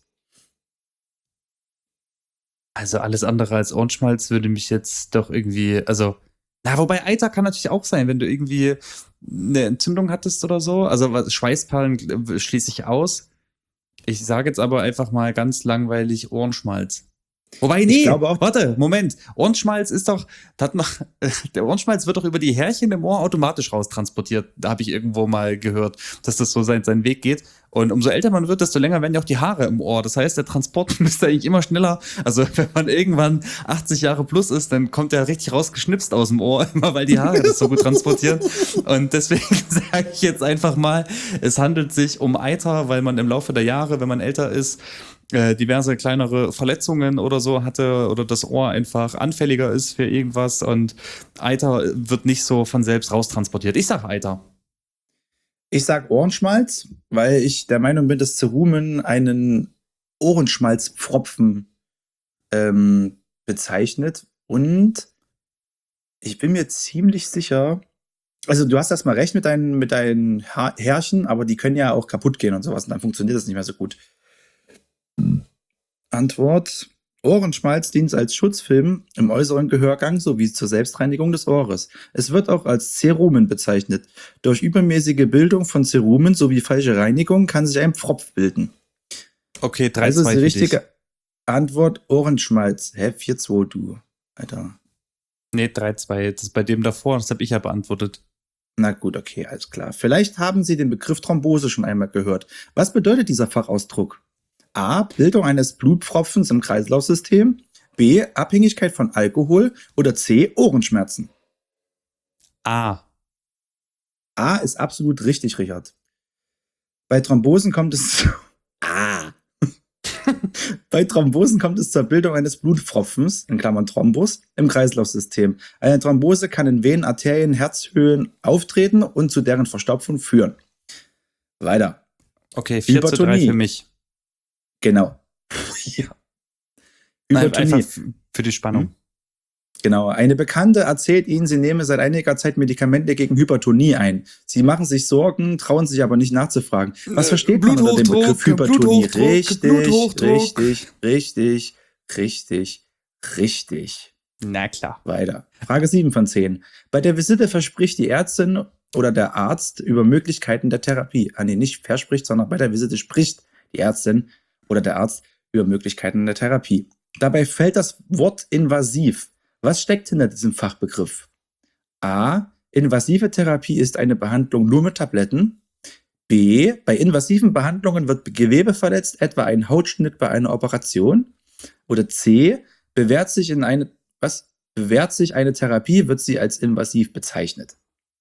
Also alles andere als Ohrenschmalz würde mich jetzt doch irgendwie, also, na, wobei Eiter kann natürlich auch sein, wenn du irgendwie eine Entzündung hattest oder so. Also Schweißperlen schließe ich aus. Ich sage jetzt aber einfach mal ganz langweilig Ohrenschmalz. Wobei, nee, Ich glaube auch, warte, Moment. Ohrenschmalz ist doch, der Ohrenschmalz wird doch über die Härchen im Ohr automatisch raustransportiert. Da habe ich irgendwo mal gehört, dass das so seinen Weg geht. Und umso älter man wird, desto länger werden ja auch die Haare im Ohr. Das heißt, der Transport müsste eigentlich immer schneller. Also wenn man irgendwann 80 Jahre plus ist, dann kommt der richtig rausgeschnipst aus dem Ohr, immer weil die Haare das so gut transportieren. Und deswegen sage ich jetzt einfach mal, es handelt sich um Eiter, weil man im Laufe der Jahre, wenn man älter ist, diverse kleinere Verletzungen oder so hatte oder das Ohr einfach anfälliger ist für irgendwas und Eiter wird nicht so von selbst raustransportiert. Ich sag Eiter. ich sag Ohrenschmalz, weil ich der Meinung bin, dass Cerumen einen Ohrenschmalzpfropfen bezeichnet. Und ich bin mir ziemlich sicher, also du hast erstmal recht mit deinen Härchen, aber die können ja auch kaputt gehen und sowas und dann funktioniert das nicht mehr so gut. Antwort: Ohrenschmalz dient als Schutzfilm im äußeren Gehörgang sowie zur Selbstreinigung des Ohres. Es wird auch als Cerumen bezeichnet. Durch übermäßige Bildung von Cerumen sowie falsche Reinigung kann sich ein Pfropf bilden. Okay, 3-2 Also ist die für richtige dich. Antwort Ohrenschmalz. Hä, 4-2, du. Alter. Nee, 3-2. Das ist bei dem davor, das habe ich ja beantwortet. Na gut, okay, alles klar. Vielleicht haben Sie den Begriff Thrombose schon einmal gehört. Was bedeutet dieser Fachausdruck? A. Bildung eines Blutpfropfens im Kreislaufsystem. B. Abhängigkeit von Alkohol. Oder C. Ohrenschmerzen. A. A ist absolut richtig, Richard. Bei Thrombosen kommt es A. Bei Thrombosen kommt es zur Bildung eines Blutpfropfens, in Klammern Thrombus, im Kreislaufsystem. Eine Thrombose kann in Venen, Arterien, Herzhöhlen auftreten und zu deren Verstopfung führen. Weiter. Okay, 4-3 für mich. Genau. Ja. Nein, Hypertonie. einfach für die Spannung. Genau. Eine Bekannte erzählt Ihnen, sie nehme seit einiger Zeit Medikamente gegen Hypertonie ein. Sie machen sich Sorgen, trauen sich aber nicht nachzufragen. Was versteht man unter dem Begriff Hypertonie? Richtig. Na klar. Weiter. Frage 7 von 10. Bei der Visite verspricht die Ärztin oder der Arzt über Möglichkeiten der Therapie. Nee, nicht verspricht, sondern bei der Visite spricht die Ärztin oder der Arzt über Möglichkeiten der Therapie. Dabei fällt das Wort invasiv. Was steckt hinter diesem Fachbegriff? A. Invasive Therapie ist eine Behandlung nur mit Tabletten. B. Bei invasiven Behandlungen wird Gewebe verletzt, etwa ein Hautschnitt bei einer Operation. Oder C. Bewährt sich eine Therapie, wird sie als invasiv bezeichnet.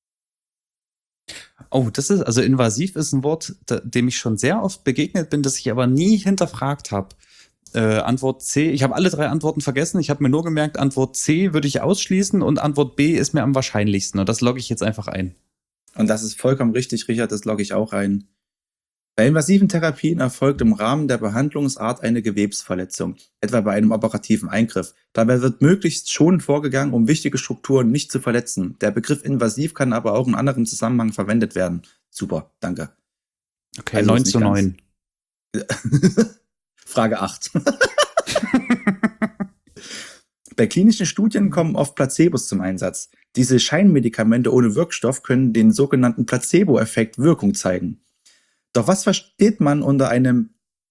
Oh, also invasiv ist ein Wort, dem ich schon sehr oft begegnet bin, das ich aber nie hinterfragt habe. Antwort C, ich habe alle 3 Antworten vergessen. Ich habe mir nur gemerkt, Antwort C würde ich ausschließen und Antwort B ist mir am wahrscheinlichsten. Und das logge ich jetzt einfach ein. Und das ist vollkommen richtig, Richard, das logge ich auch ein. Bei invasiven Therapien erfolgt im Rahmen der Behandlungsart eine Gewebsverletzung, etwa bei einem operativen Eingriff. Dabei wird möglichst schonend vorgegangen, um wichtige Strukturen nicht zu verletzen. Der Begriff invasiv kann aber auch in anderem Zusammenhang verwendet werden. Super, danke. Okay, Also 9-9. Frage 8. Bei klinischen Studien kommen oft Placebos zum Einsatz. Diese Scheinmedikamente ohne Wirkstoff können den sogenannten Placebo-Effekt Wirkung zeigen. Doch was versteht man unter einem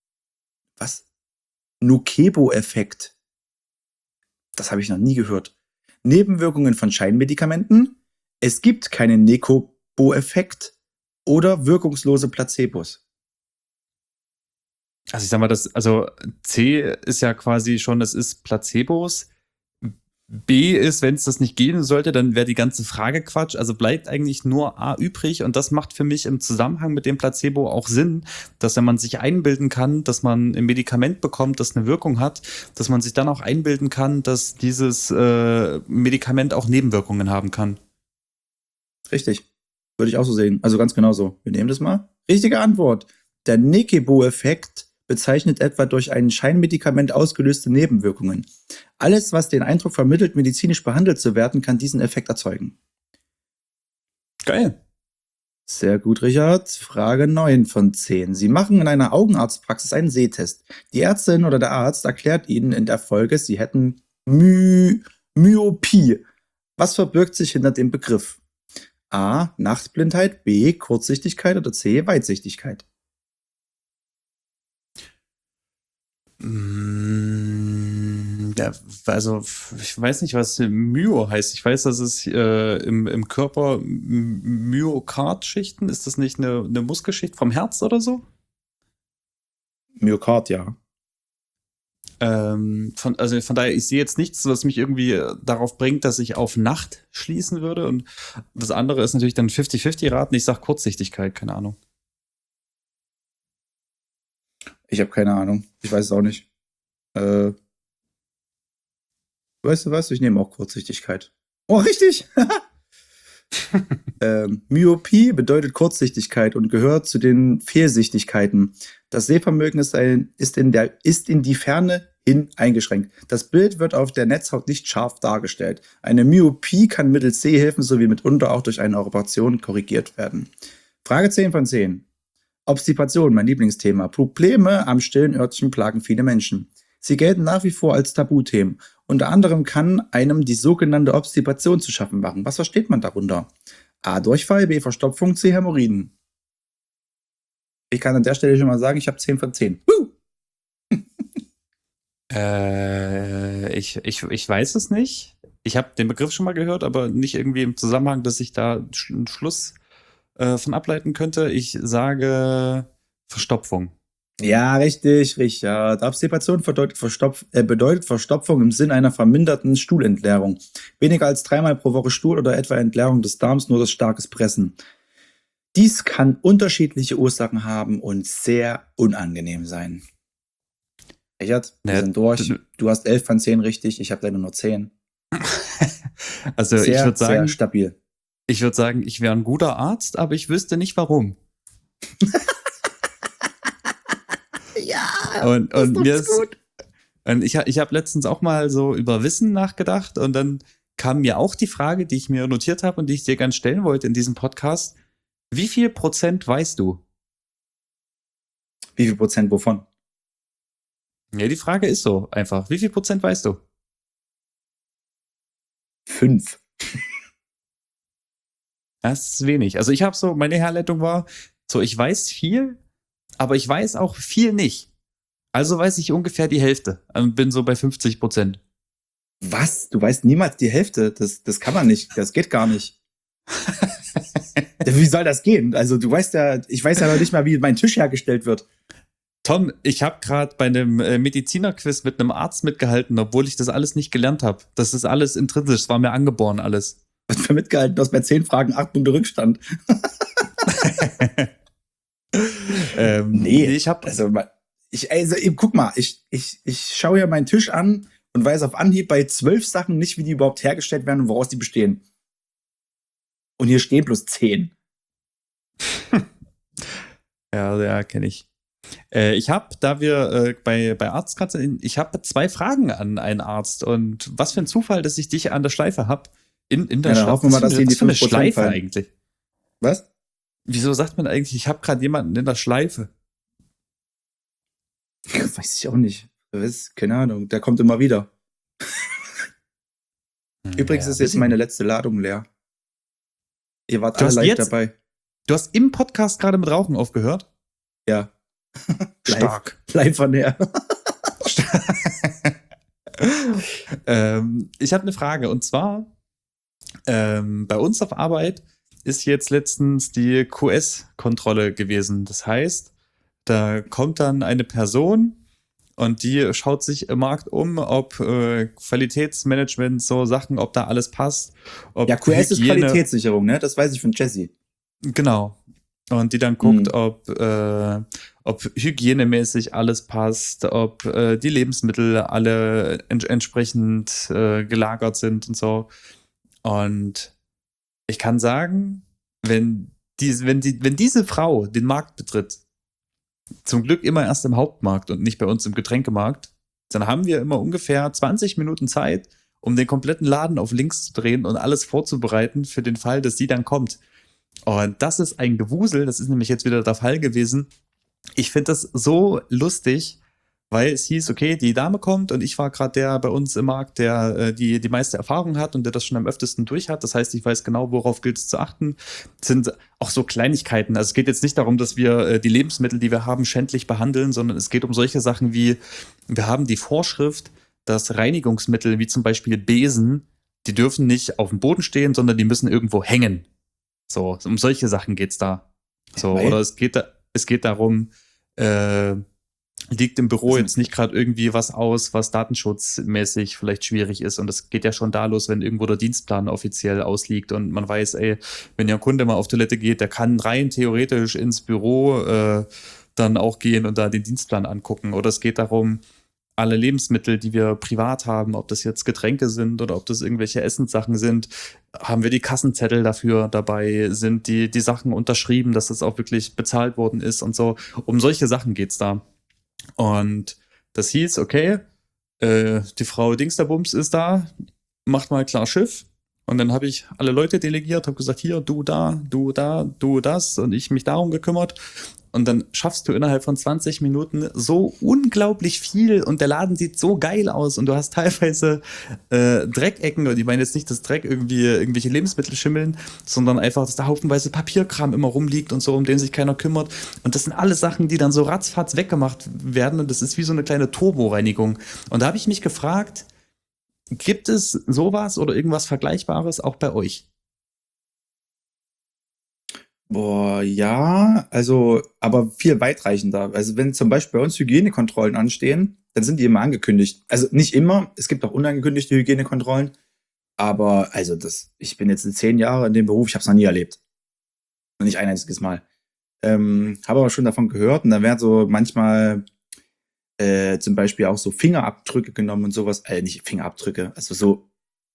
Nocebo-Effekt? Das habe ich noch nie gehört. Nebenwirkungen von Scheinmedikamenten? Es gibt keinen Nocebo-Effekt oder wirkungslose Placebos. Also ich sag mal, C ist ja quasi schon, das ist Placebos. B ist, wenn es das nicht geben sollte, dann wäre die ganze Frage Quatsch. Also bleibt eigentlich nur A übrig und das macht für mich im Zusammenhang mit dem Placebo auch Sinn, dass wenn man sich einbilden kann, dass man ein Medikament bekommt, das eine Wirkung hat, dass man sich dann auch einbilden kann, dass dieses Medikament auch Nebenwirkungen haben kann. Richtig. Würde ich auch so sehen. Also ganz genau so. Wir nehmen das mal. Richtige Antwort. Der Nocebo-Effekt bezeichnet etwa durch ein Scheinmedikament ausgelöste Nebenwirkungen. Alles, was den Eindruck vermittelt, medizinisch behandelt zu werden, kann diesen Effekt erzeugen. Geil. Sehr gut, Richard. Frage 9 von 10. Sie machen in einer Augenarztpraxis einen Sehtest. Die Ärztin oder der Arzt erklärt Ihnen in der Folge, Sie hätten Myopie. Was verbirgt sich hinter dem Begriff? A. Nachtblindheit, B. Kurzsichtigkeit oder C. Weitsichtigkeit? Ja, also ich weiß nicht, was Myo heißt. Ich weiß, dass es im Körper Myokardschichten, ist das nicht eine Muskelschicht vom Herz oder so? Myokard, ja. Von daher, ich sehe jetzt nichts, was mich irgendwie darauf bringt, dass ich auf Nacht schließen würde. Und das andere ist natürlich dann 50-50-Raten. Ich sag Kurzsichtigkeit, keine Ahnung. Ich habe keine Ahnung. Ich weiß es auch nicht. Weißt du was? Ich nehme auch Kurzsichtigkeit. Oh, richtig! Myopie bedeutet Kurzsichtigkeit und gehört zu den Fehlsichtigkeiten. Das Sehvermögen ist in die Ferne hin eingeschränkt. Das Bild wird auf der Netzhaut nicht scharf dargestellt. Eine Myopie kann mittels Sehhilfen sowie mitunter auch durch eine Operation korrigiert werden. Frage 10 von 10. Obstipation, mein Lieblingsthema. Probleme am stillen Örtchen plagen viele Menschen. Sie gelten nach wie vor als Tabuthemen. Unter anderem kann einem die sogenannte Obstipation zu schaffen machen. Was versteht man darunter? A. Durchfall, B. Verstopfung, C. Hämorrhoiden. Ich kann an der Stelle schon mal sagen, ich habe 10 von 10. Ich weiß es nicht. Ich habe den Begriff schon mal gehört, aber nicht irgendwie im Zusammenhang, dass ich da einen Schluss von ableiten könnte. Ich sage Verstopfung. Ja, richtig, Richard. Obstipation bedeutet Verstopfung im Sinn einer verminderten Stuhlentleerung. Weniger als 3-mal pro Woche Stuhl oder etwa Entleerung des Darms, nur das starkes Pressen. Dies kann unterschiedliche Ursachen haben und sehr unangenehm sein. Richard, wir sind durch. Du hast 11 von 10 richtig, ich habe leider nur 10. Also sehr, ich würde sagen, sehr stabil. Ich würde sagen, ich wäre ein guter Arzt, aber ich wüsste nicht warum. Ja, und mir ist gut. Und ich habe letztens auch mal so über Wissen nachgedacht und dann kam mir auch die Frage, die ich mir notiert habe und die ich dir ganz stellen wollte in diesem Podcast. Wie viel Prozent weißt du? Wie viel Prozent wovon? Ja, die Frage ist so einfach. Wie viel Prozent weißt du? 5. Das ist wenig. Also ich habe so, meine Herleitung war, so ich weiß viel, aber ich weiß auch viel nicht. Also weiß ich ungefähr die Hälfte und bin so bei 50%. Was? Du weißt niemals die Hälfte? Das kann man nicht. Das geht gar nicht. Wie soll das gehen? Also du weißt ja, ich weiß ja noch nicht mal, wie mein Tisch hergestellt wird. Tom, ich habe gerade bei einem Medizinerquiz mit einem Arzt mitgehalten, obwohl ich das alles nicht gelernt habe. Das ist alles intrinsisch, es war mir angeboren alles. Was für mitgehalten? Du hast bei 10 Fragen 8 Punkte Rückstand. Nee, ich habe guck mal, ich schaue ja meinen Tisch an und weiß auf Anhieb bei 12 Sachen nicht, wie die überhaupt hergestellt werden und woraus die bestehen. Und hier stehen bloß 10. Ja, kenne ich. Ich habe, da wir bei Arztkatze, ich habe 2 Fragen an einen Arzt und was für ein Zufall, dass ich dich an der Schleife habe. In der Schleife. Hoffen wir mal, dass die in die 5% Schleife fallen. eigentlich. Was? Wieso sagt man eigentlich, ich habe gerade jemanden in der Schleife? Weiß ich auch nicht. Keine Ahnung, der kommt immer wieder. Übrigens ist jetzt meine letzte Ladung leer. Ihr wart alle live dabei. Du hast im Podcast gerade mit Rauchen aufgehört? Ja. Stark. Live von der. Ich habe eine Frage und zwar bei uns auf Arbeit ist jetzt letztens die QS-Kontrolle gewesen. Das heißt, da kommt dann eine Person und die schaut sich im Markt um, ob Qualitätsmanagement, so Sachen, ob da alles passt. Ob ja, QS ist Qualitätssicherung, ne? Das weiß ich von Jesse. Genau. Und die dann guckt, ob hygienemäßig alles passt, ob die Lebensmittel alle entsprechend gelagert sind und so. Und ich kann sagen, wenn diese Frau den Markt betritt, zum Glück immer erst im Hauptmarkt und nicht bei uns im Getränkemarkt, dann haben wir immer ungefähr 20 Minuten Zeit, um den kompletten Laden auf links zu drehen und alles vorzubereiten für den Fall, dass sie dann kommt. Und das ist ein Gewusel, das ist nämlich jetzt wieder der Fall gewesen. Ich finde das so lustig, weil es hieß, okay, die Dame kommt und ich war gerade der bei uns im Markt, der die meiste Erfahrung hat und der das schon am öftesten durch hat. Das heißt, ich weiß genau, worauf gilt es zu achten. Das sind auch so Kleinigkeiten. Also es geht jetzt nicht darum, dass wir die Lebensmittel, die wir haben, schändlich behandeln, sondern es geht um solche Sachen wie, wir haben die Vorschrift, dass Reinigungsmittel wie zum Beispiel Besen, die dürfen nicht auf dem Boden stehen, sondern die müssen irgendwo hängen. So, um solche Sachen geht's da. So, Weil- oder es geht darum, liegt im Büro jetzt nicht gerade irgendwie was aus, was datenschutzmäßig vielleicht schwierig ist. Und das geht ja schon da los, wenn irgendwo der Dienstplan offiziell ausliegt und man weiß, ey, wenn ja ein Kunde mal auf Toilette geht, der kann rein theoretisch ins Büro dann auch gehen und da den Dienstplan angucken. Oder es geht darum, alle Lebensmittel, die wir privat haben, ob das jetzt Getränke sind oder ob das irgendwelche Essenssachen sind, haben wir die Kassenzettel dafür dabei, sind die Sachen unterschrieben, dass das auch wirklich bezahlt worden ist und so. Um solche Sachen geht's da. Und das hieß, okay, die Frau Dingsterbums ist da, macht mal klar Schiff. Und dann habe ich alle Leute delegiert, habe gesagt, hier, du da, du da, du das und ich mich darum gekümmert. Und dann schaffst du innerhalb von 20 Minuten so unglaublich viel und der Laden sieht so geil aus und du hast teilweise Dreckecken, und ich meine jetzt nicht, dass Dreck irgendwie irgendwelche Lebensmittel schimmeln, sondern einfach, dass da haufenweise Papierkram immer rumliegt und so, um den sich keiner kümmert. Und das sind alles Sachen, die dann so ratzfatz weggemacht werden und das ist wie so eine kleine Turboreinigung. Und da habe ich mich gefragt, gibt es sowas oder irgendwas Vergleichbares auch bei euch? Boah, ja, also, aber viel weitreichender. Also, wenn zum Beispiel bei uns Hygienekontrollen anstehen, dann sind die immer angekündigt. Also nicht immer, es gibt auch unangekündigte Hygienekontrollen, aber also ich bin jetzt 10 Jahre in dem Beruf, ich habe es noch nie erlebt. Noch nicht ein einziges Mal. Habe aber schon davon gehört und dann werden so manchmal zum Beispiel auch so Fingerabdrücke genommen und sowas. Nicht Fingerabdrücke, also so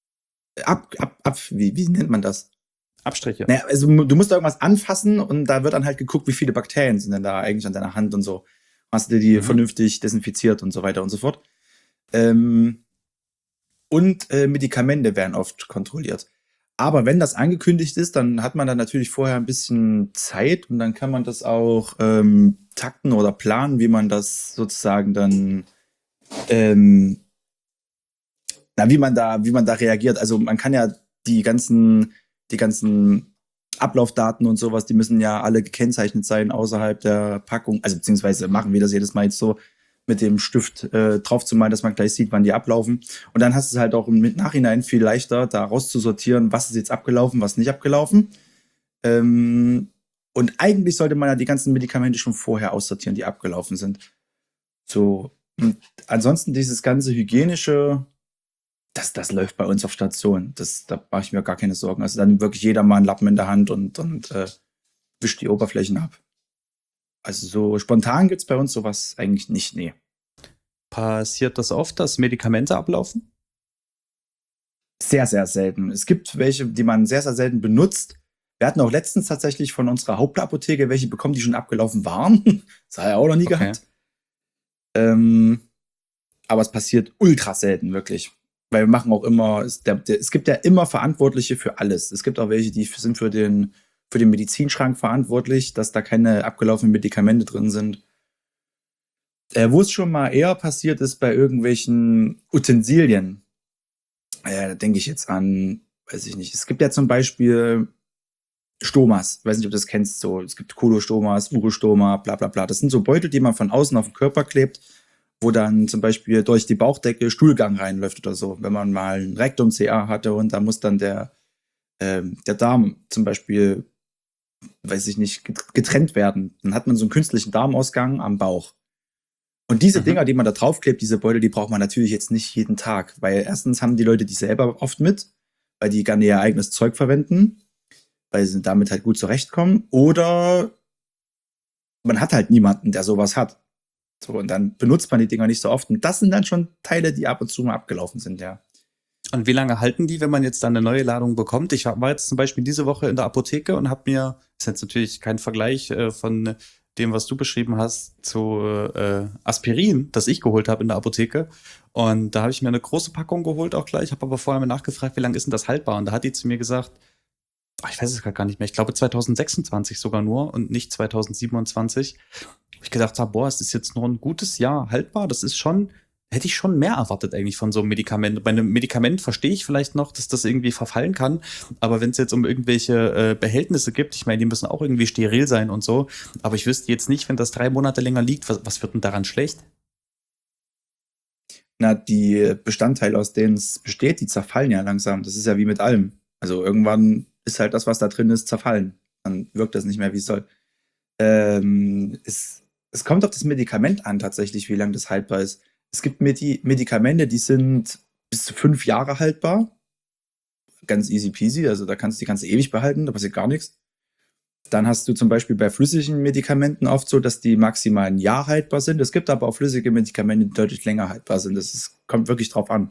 wie nennt man das? Abstriche. Naja, also du musst da irgendwas anfassen und da wird dann halt geguckt, wie viele Bakterien sind denn da eigentlich an deiner Hand und so. Hast du die vernünftig desinfiziert und so weiter und so fort. Medikamente werden oft kontrolliert. Aber wenn das angekündigt ist, dann hat man dann natürlich vorher ein bisschen Zeit und dann kann man das auch takten oder planen, wie man das sozusagen dann wie man da reagiert. Also man kann ja die ganzen Ablaufdaten und sowas, die müssen ja alle gekennzeichnet sein außerhalb der Packung. Also beziehungsweise machen wir das jedes Mal jetzt so, mit dem Stift drauf zu malen, dass man gleich sieht, wann die ablaufen. Und dann hast du es halt auch im Nachhinein viel leichter, da rauszusortieren, was ist jetzt abgelaufen, was nicht abgelaufen. Und eigentlich sollte man ja die ganzen Medikamente schon vorher aussortieren, die abgelaufen sind. So. Und ansonsten dieses ganze hygienische, das läuft bei uns auf Station. Da mache ich mir gar keine Sorgen. Also dann wirklich jeder mal einen Lappen in der Hand und wischt die Oberflächen ab. Also so spontan gibt's bei uns sowas eigentlich nicht, nee. Passiert das oft, dass Medikamente ablaufen? Sehr, sehr selten. Es gibt welche, die man sehr, sehr selten benutzt. Wir hatten auch letztens tatsächlich von unserer Hauptapotheke welche bekommen, die schon abgelaufen waren. Das hat er auch noch nie gehabt. Aber es passiert ultra selten, wirklich. Weil wir machen auch immer, es gibt ja immer Verantwortliche für alles. Es gibt auch welche, die sind für den Medizinschrank verantwortlich, dass da keine abgelaufenen Medikamente drin sind. Wo es schon mal eher passiert ist, bei irgendwelchen Utensilien. Da denke ich jetzt an, weiß ich nicht. Es gibt ja zum Beispiel Stomas. Ich weiß nicht, ob du das kennst. So, es gibt Kolostomas, Urostoma, bla bla bla. Das sind so Beutel, die man von außen auf den Körper klebt, wo dann zum Beispiel durch die Bauchdecke Stuhlgang reinläuft oder so. Wenn man mal ein Rektum-CA hatte und da muss dann der Darm zum Beispiel, weiß ich nicht, getrennt werden. Dann hat man so einen künstlichen Darmausgang am Bauch. Und diese Dinger, die man da draufklebt, diese Beutel, die braucht man natürlich jetzt nicht jeden Tag. Weil erstens haben die Leute die selber oft mit, weil die gerne ihr eigenes Zeug verwenden, weil sie damit halt gut zurechtkommen. Oder man hat halt niemanden, der sowas hat. So, und dann benutzt man die Dinger nicht so oft. Und das sind dann schon Teile, die ab und zu mal abgelaufen sind, ja. Und wie lange halten die, wenn man jetzt dann eine neue Ladung bekommt? Ich war jetzt zum Beispiel diese Woche in der Apotheke und habe mir, ist jetzt natürlich kein Vergleich von dem, was du beschrieben hast, zu Aspirin, das ich geholt habe in der Apotheke. Und da habe ich mir eine große Packung geholt auch gleich, habe aber vorher mal nachgefragt, wie lange ist denn das haltbar? Und da hat die zu mir gesagt, ich weiß es gar nicht mehr, ich glaube 2026 sogar nur und nicht 2027. Ich gedacht habe, boah, es ist jetzt nur ein gutes Jahr haltbar. Das ist schon, hätte ich schon mehr erwartet eigentlich von so einem Medikament. Bei einem Medikament verstehe ich vielleicht noch, dass das irgendwie verfallen kann. Aber wenn es jetzt um irgendwelche Behältnisse gibt, ich meine, die müssen auch irgendwie steril sein und so. Aber ich wüsste jetzt nicht, wenn das 3 Monate länger liegt, was wird denn daran schlecht? Na, die Bestandteile, aus denen es besteht, die zerfallen ja langsam. Das ist ja wie mit allem. Also irgendwann ist halt das, was da drin ist, zerfallen. Dann wirkt das nicht mehr, wie es soll. Es kommt auf das Medikament an, tatsächlich, wie lange das haltbar ist. Es gibt Medikamente, die sind bis zu 5 Jahre haltbar. Ganz easy peasy, also die kannst du ewig behalten, da passiert gar nichts. Dann hast du zum Beispiel bei flüssigen Medikamenten oft so, dass die maximal ein Jahr haltbar sind. Es gibt aber auch flüssige Medikamente, die deutlich länger haltbar sind. Kommt wirklich drauf an.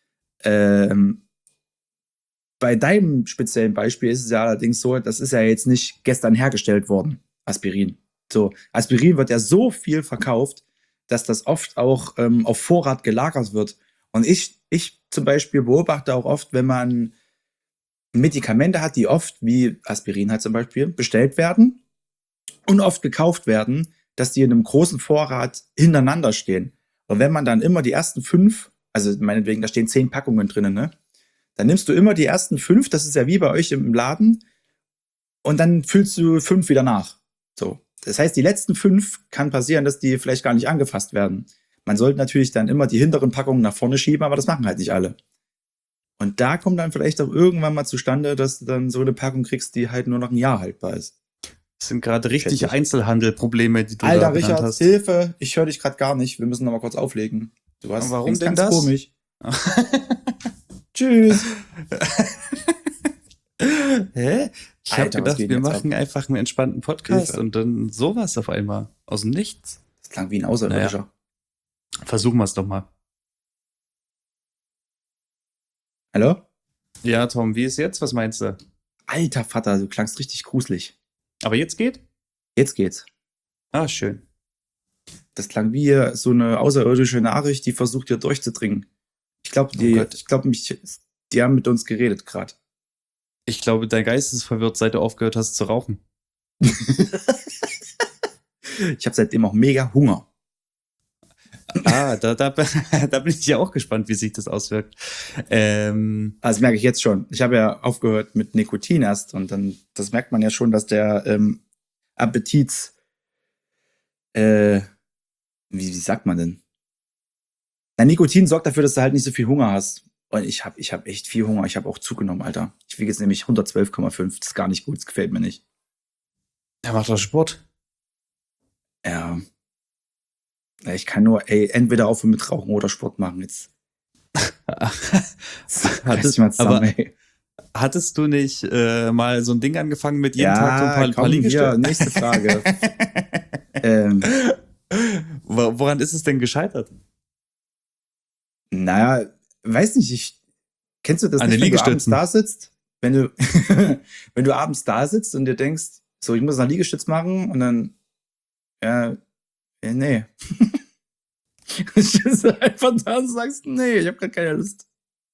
Bei deinem speziellen Beispiel ist es ja allerdings so, das ist ja jetzt nicht gestern hergestellt worden, Aspirin. So, Aspirin wird ja so viel verkauft, dass das oft auch auf Vorrat gelagert wird. Und ich zum Beispiel beobachte auch oft, wenn man Medikamente hat, die oft, wie Aspirin halt zum Beispiel, bestellt werden und oft gekauft werden, dass die in einem großen Vorrat hintereinander stehen. Und wenn man dann immer die ersten 5, also meinetwegen, da stehen 10 Packungen drinnen, ne? Dann nimmst du immer die ersten 5, das ist ja wie bei euch im Laden, und dann füllst du 5 wieder nach. So. Das heißt, die letzten 5 kann passieren, dass die vielleicht gar nicht angefasst werden. Man sollte natürlich dann immer die hinteren Packungen nach vorne schieben, aber das machen halt nicht alle. Und da kommt dann vielleicht auch irgendwann mal zustande, dass du dann so eine Packung kriegst, die halt nur noch ein Jahr haltbar ist. Das sind gerade richtige Einzelhandelprobleme, die du Alter, da genannt Richard, hast. Hilfe, ich höre dich gerade gar nicht. Wir müssen noch mal kurz auflegen. Warum denn ganz das? komisch. Tschüss. Hä? Ich habe Alter, was gedacht, geht wir jetzt machen einfach einen entspannten Podcast Hilfe. und dann sowas auf einmal. Aus dem Nichts. Das klang wie ein Außerirdischer. Naja. Versuchen wir es doch mal. Hallo? Ja, Tom, wie ist jetzt? Was meinst du? Alter Vater, du klangst richtig gruselig. Aber jetzt geht? Jetzt geht's. Ah, schön. Das klang wie so eine außerirdische Nachricht, die versucht hier durchzudringen. Ich glaube, die haben mit uns geredet gerade. Ich glaube, dein Geist ist verwirrt, seit du aufgehört hast zu rauchen. Ich habe seitdem auch mega Hunger. Ah, da bin ich ja auch gespannt, wie sich das auswirkt. Also das merke ich jetzt schon. Ich habe ja aufgehört mit Nikotin erst und dann, das merkt man ja schon, dass der Appetits, wie sagt man denn? Na, Nikotin sorgt dafür, dass du halt nicht so viel Hunger hast. Und ich hab echt viel Hunger. Ich habe auch zugenommen, Alter. Ich wiege jetzt nämlich 112,5. Das ist gar nicht gut. Das gefällt mir nicht. Er macht doch Sport. Ja. Ich kann nur, entweder aufhören mit Rauchen oder Sport machen. Jetzt. Hattest du nicht mal so ein Ding angefangen mit jedem Tag so ein paar Liegestütze? Nächste Frage. Woran ist es denn gescheitert? Naja, weiß nicht, kennst du das An nicht, den wenn du abends Liegestützen. da sitzt? Wenn du abends da sitzt und dir denkst, so, ich muss einen Liegestütz machen und dann, nee. Du stehst einfach da und sagst, nee, ich habe gerade keine Lust.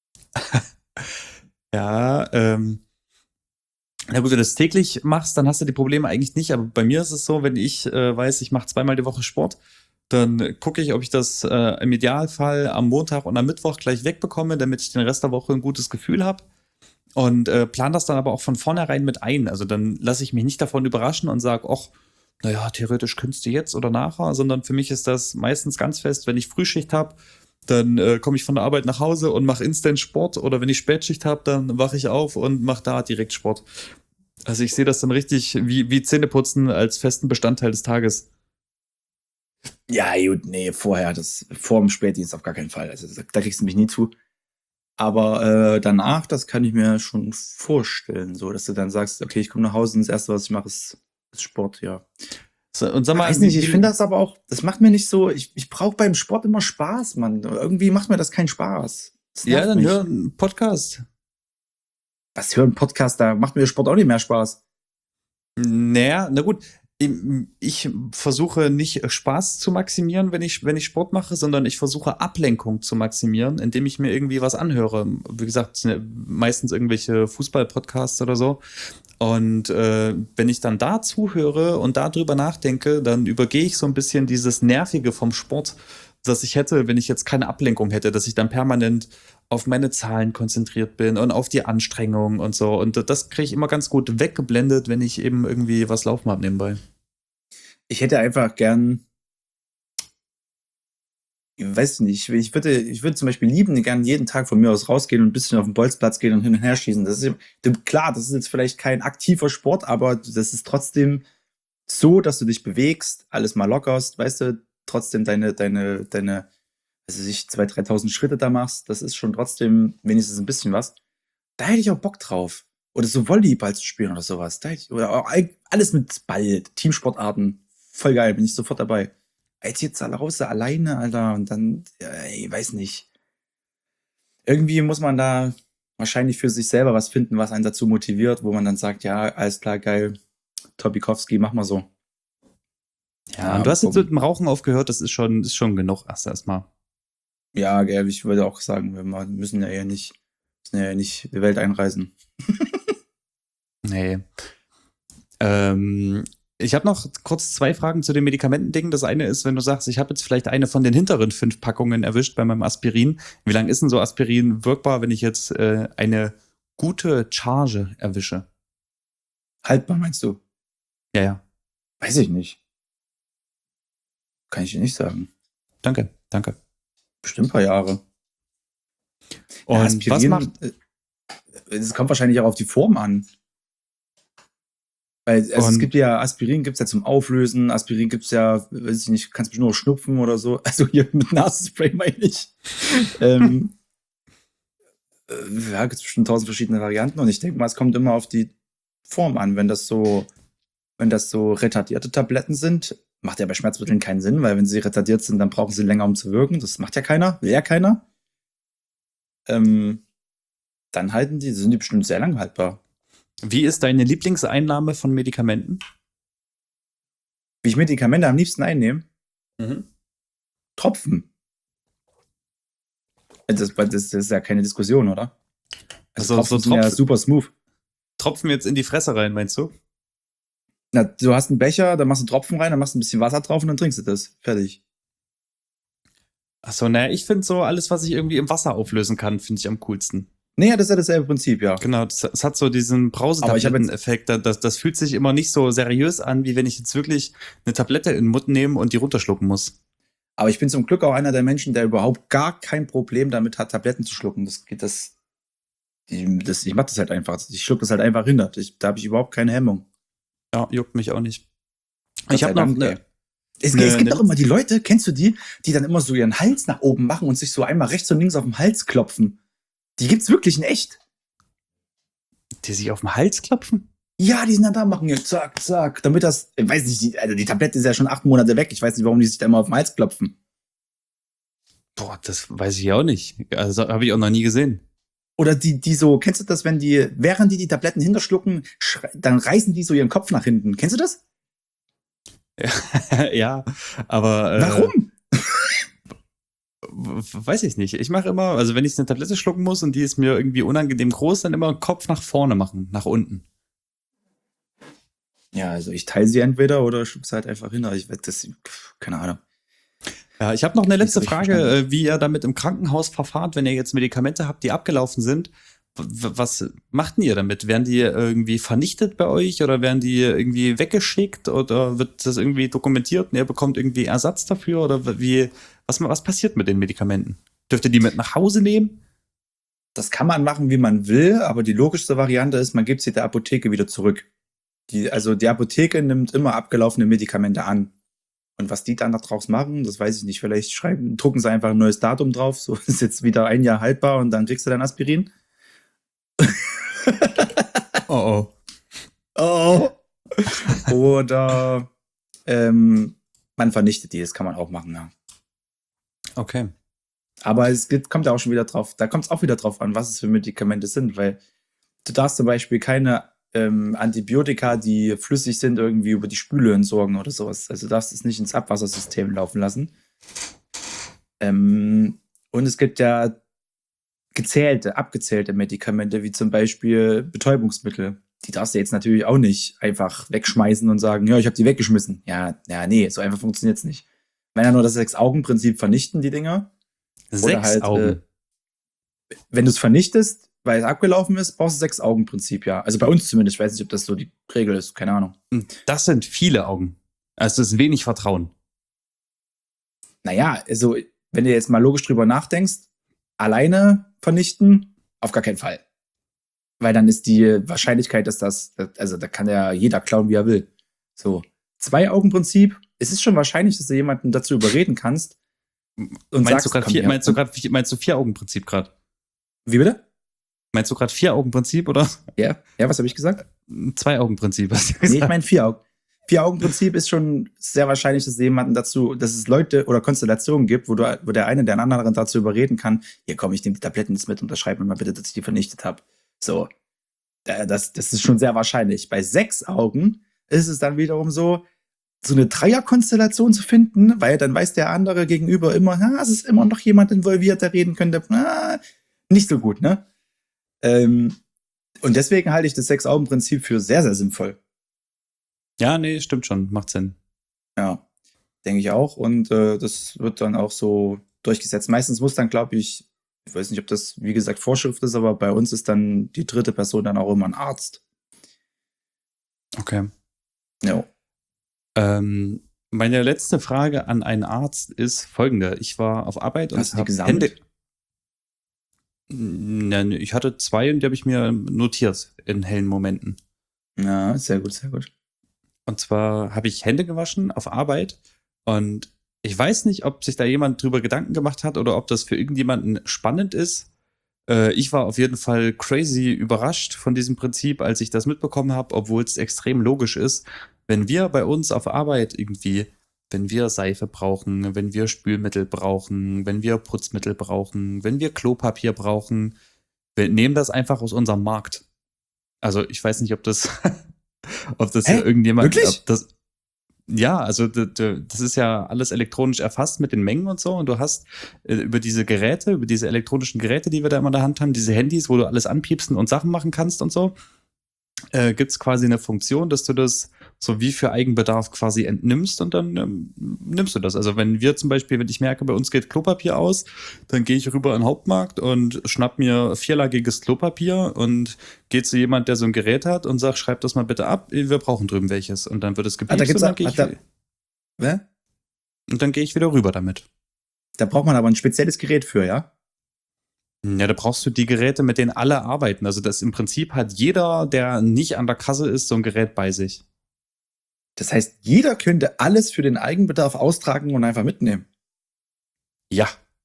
Ja, na gut, wenn du das täglich machst, dann hast du die Probleme eigentlich nicht. Aber bei mir ist es so, wenn ich weiß, ich mache 2-mal die Woche Sport, dann gucke ich, ob ich das im Idealfall am Montag und am Mittwoch gleich wegbekomme, damit ich den Rest der Woche ein gutes Gefühl habe. Und plan das dann aber auch von vornherein mit ein. Also dann lasse ich mich nicht davon überraschen und sage, ach, naja, theoretisch könntest du jetzt oder nachher, sondern für mich ist das meistens ganz fest, wenn ich Frühschicht habe, dann komme ich von der Arbeit nach Hause und mache instant Sport, oder wenn ich Spätschicht habe, dann wache ich auf und mache da direkt Sport. Also ich sehe das dann richtig wie Zähneputzen als festen Bestandteil des Tages. Ja, gut, nee, vor dem Spätdienst auf gar keinen Fall. Also da kriegst du mich nie zu. Aber danach, das kann ich mir schon vorstellen, so, dass du dann sagst, okay, ich komme nach Hause und das Erste, was ich mache, ist Sport, ja. So, und sag mal, weiß nicht, ich finde das aber auch, das macht mir nicht so, ich brauche beim Sport immer Spaß, Mann. Irgendwie macht mir das keinen Spaß. Das Ja, nervt dann mich. hör einen Podcast. Was hören Podcast, da macht mir Sport auch nicht mehr Spaß. Naja, na gut. Ich versuche nicht Spaß zu maximieren, wenn ich Sport mache, sondern ich versuche Ablenkung zu maximieren, indem ich mir irgendwie was anhöre. Wie gesagt, meistens irgendwelche Fußball-Podcasts oder so. Und wenn ich dann da zuhöre und darüber nachdenke, dann übergehe ich so ein bisschen dieses Nervige vom Sport, das ich hätte, wenn ich jetzt keine Ablenkung hätte, dass ich dann permanent auf meine Zahlen konzentriert bin und auf die Anstrengung und so. Und das kriege ich immer ganz gut weggeblendet, wenn ich eben irgendwie was laufen habe nebenbei. Ich hätte einfach gern, ich weiß nicht, ich würde zum Beispiel lieben, gern jeden Tag von mir aus rausgehen und ein bisschen auf den Bolzplatz gehen und hin und her schießen. Das ist klar, das ist jetzt vielleicht kein aktiver Sport, aber das ist trotzdem so, dass du dich bewegst, alles mal lockerst, weißt du, trotzdem also sich 2.000, 3.000 Schritte da machst, das ist schon trotzdem wenigstens ein bisschen was. Da hätte ich auch Bock drauf. Oder so Volleyball zu spielen oder sowas. Oder auch alles mit Ball, Teamsportarten. Voll geil, bin ich sofort dabei. Jetzt alle raus, alleine, Alter, und dann, ich weiß nicht. Irgendwie muss man da wahrscheinlich für sich selber was finden, was einen dazu motiviert, wo man dann sagt, ja, alles klar, geil, Topikowski, mach mal so. Ja, und du hast jetzt mit dem Rauchen aufgehört, das ist schon genug erstmal. Ja, gell, ich würde auch sagen, wir müssen ja nicht die Welt einreisen. Nee. Ich habe noch kurz 2 Fragen zu dem Medikamentending. Das eine ist, wenn du sagst, ich habe jetzt vielleicht eine von den hinteren 5 Packungen erwischt bei meinem Aspirin. Wie lange ist denn so Aspirin wirkbar, wenn ich jetzt eine gute Charge erwische? Haltbar, meinst du? Ja, ja. Weiß ich nicht. Kann ich dir nicht sagen. Danke. Bestimmt ein paar Jahre. Und Ja, was macht... Es kommt wahrscheinlich auch auf die Form an. Weil es gibt ja, Aspirin gibt es ja zum Auflösen, Aspirin gibt es ja, weiß ich nicht, kannst bestimmt auch schnupfen oder so. Also hier mit Nasenspray meine ich. Ja, gibt es bestimmt 1000 verschiedene Varianten und ich denke mal, es kommt immer auf die Form an. Wenn das so retardierte Tabletten sind, macht ja bei Schmerzmitteln keinen Sinn, weil wenn sie retardiert sind, dann brauchen sie länger, um zu wirken. Das macht ja keiner, will ja keiner. Dann sind die bestimmt sehr lang haltbar. Wie ist deine Lieblingseinnahme von Medikamenten? Wie ich Medikamente am liebsten einnehme? Tropfen. Das ist ja keine Diskussion, oder? Also Tropfen sind ja super smooth. Tropfen jetzt in die Fresse rein, meinst du? Na, du hast einen Becher, da machst du Tropfen rein, dann machst du ein bisschen Wasser drauf und dann trinkst du das. Fertig. Achso, naja, ich finde so alles, was ich irgendwie im Wasser auflösen kann, finde ich am coolsten. Naja, das ist ja dasselbe Prinzip, ja. Genau, es hat so diesen Brausetabletten-Effekt. Das fühlt sich immer nicht so seriös an, wie wenn ich jetzt wirklich eine Tablette in den Mund nehme und die runterschlucken muss. Aber ich bin zum Glück auch einer der Menschen, der überhaupt gar kein Problem damit hat, Tabletten zu schlucken. Ich mach das halt einfach. Ich schluck das halt einfach hin. Da habe ich überhaupt keine Hemmung. Ja, juckt mich auch nicht. Ich habe noch es gibt auch immer die Leute, kennst du die dann immer so ihren Hals nach oben machen und sich so einmal rechts und links auf den Hals klopfen? Die gibt's wirklich in echt. Die sich auf den Hals klopfen? Ja, die sind dann da, machen hier zack, zack, damit das, ich weiß nicht, also die Tablette ist ja schon 8 Monate weg. Ich weiß nicht, warum die sich da immer auf den Hals klopfen. Boah, das weiß ich auch nicht. Also habe ich auch noch nie gesehen. Oder die so, kennst du das, während die Tabletten hinterschlucken, dann reißen die so ihren Kopf nach hinten. Kennst du das? Ja, aber warum? Weiß ich nicht. Ich mache immer, also wenn ich eine Tablette schlucken muss und die ist mir irgendwie unangenehm groß, dann immer Kopf nach vorne machen, nach unten. Ja, also ich teile sie entweder oder schluck sie halt einfach hin. Keine Ahnung. Ja, ich habe noch eine letzte Frage, wie ihr damit im Krankenhaus verfahrt, wenn ihr jetzt Medikamente habt, die abgelaufen sind. Was macht denn ihr damit? Werden die irgendwie vernichtet bei euch oder werden die irgendwie weggeschickt oder wird das irgendwie dokumentiert und ihr bekommt irgendwie Ersatz dafür oder was passiert mit den Medikamenten? Dürft ihr die mit nach Hause nehmen? Das kann man machen, wie man will, aber die logischste Variante ist, man gibt sie der Apotheke wieder zurück. Die Apotheke nimmt immer abgelaufene Medikamente an. Und was die dann daraus machen, das weiß ich nicht. Vielleicht drucken sie einfach ein neues Datum drauf. So ist jetzt wieder 1 Jahr haltbar und dann kriegst du dein Aspirin. Oh. Oder man vernichtet die, das kann man auch machen, ja. Okay. Aber kommt ja auch schon wieder drauf, da kommt es auch wieder drauf an, was es für Medikamente sind, weil du darfst zum Beispiel keine Antibiotika, die flüssig sind, irgendwie über die Spüle entsorgen oder sowas. Also du darfst es nicht ins Abwassersystem laufen lassen. Und es gibt ja abgezählte Medikamente, wie zum Beispiel Betäubungsmittel. Die darfst du jetzt natürlich auch nicht einfach wegschmeißen und sagen, ja, ich habe die weggeschmissen. Ja, nee, so einfach funktioniert's nicht. Wenn ja nur das Sechs-Augen-Prinzip vernichten, die Dinger. Oder 6 halt, Augen. wenn du es vernichtest, weil es abgelaufen ist, brauchst du Sechs-Augen-Prinzip, ja. Also bei uns zumindest, ich weiß nicht, ob das so die Regel ist, keine Ahnung. Das sind viele Augen. Also das ist wenig Vertrauen. Naja, also wenn du jetzt mal logisch drüber nachdenkst, alleine vernichten, auf gar keinen Fall. Weil dann ist die Wahrscheinlichkeit, dass also da kann ja jeder klauen, wie er will. So, Zwei-Augen-Prinzip, es ist schon wahrscheinlich, dass du jemanden dazu überreden kannst und Meinst du sagst, gerade meinst du 4-Augen-Prinzip gerade? wie bitte? Meinst du gerade 4-Augen-Prinzip oder Ja, was habe ich gesagt? 2-Augen-Prinzip? Hast du Nee, ich gesagt? meine Vier-Augen. Vier-Augen-Prinzip ist schon sehr wahrscheinlich, dass dass es Leute oder Konstellationen gibt, wo der eine den anderen dazu überreden kann, hier komm, ich nehme die Tabletten jetzt mit, unterschreib mir mal bitte, dass ich die vernichtet habe. So, das ist schon sehr wahrscheinlich. Bei 6 Augen ist es dann wiederum so eine Dreierkonstellation zu finden, weil dann weiß der andere gegenüber immer, es ist immer noch jemand involviert, der reden könnte. Nicht so gut, ne? Und deswegen halte ich das Sechs-Augen-Prinzip für sehr, sehr sinnvoll. Ja, nee, stimmt schon. Macht Sinn. Ja, denke ich auch. Und das wird dann auch so durchgesetzt. Meistens muss dann, glaube ich weiß nicht, ob das, wie gesagt, Vorschrift ist, aber bei uns ist dann die dritte Person dann auch immer ein Arzt. Okay. Ja. Meine letzte Frage an einen Arzt ist folgende. Ich war auf Arbeit und Hast du die habe gesammelt? Nein, ich hatte 2 und die habe ich mir notiert in hellen Momenten. Ja, sehr gut, sehr gut. Und zwar habe ich Hände gewaschen auf Arbeit und ich weiß nicht, ob sich da jemand drüber Gedanken gemacht hat oder ob das für irgendjemanden spannend ist. Ich war auf jeden Fall crazy überrascht von diesem Prinzip, als ich das mitbekommen habe, obwohl es extrem logisch ist. Wenn wir bei uns auf Arbeit irgendwie, wenn wir Seife brauchen, wenn wir Spülmittel brauchen, wenn wir Putzmittel brauchen, wenn wir Klopapier brauchen, wir nehmen das einfach aus unserem Markt. Also ich weiß nicht, ob das hier irgendjemand, Wirklich? ja, also das ist ja alles elektronisch erfasst mit den Mengen und so. Und du hast über diese elektronischen Geräte, die wir da immer in der Hand haben, diese Handys, wo du alles anpiepsen und Sachen machen kannst und so, gibt es quasi eine Funktion, dass du das so wie für Eigenbedarf quasi entnimmst und dann nimmst du das. Also wenn ich merke, bei uns geht Klopapier aus, dann gehe ich rüber in den Hauptmarkt und schnapp mir 4-lagiges Klopapier und gehe zu jemand, der so ein Gerät hat und sag, schreib das mal bitte ab, wir brauchen drüben welches. Und dann wird es gepiepst und dann gehe ich wieder rüber damit. Da braucht man aber ein spezielles Gerät für, ja? Ja, da brauchst du die Geräte, mit denen alle arbeiten. Also das im Prinzip hat jeder, der nicht an der Kasse ist, so ein Gerät bei sich. Das heißt, jeder könnte alles für den Eigenbedarf austragen und einfach mitnehmen. Ja.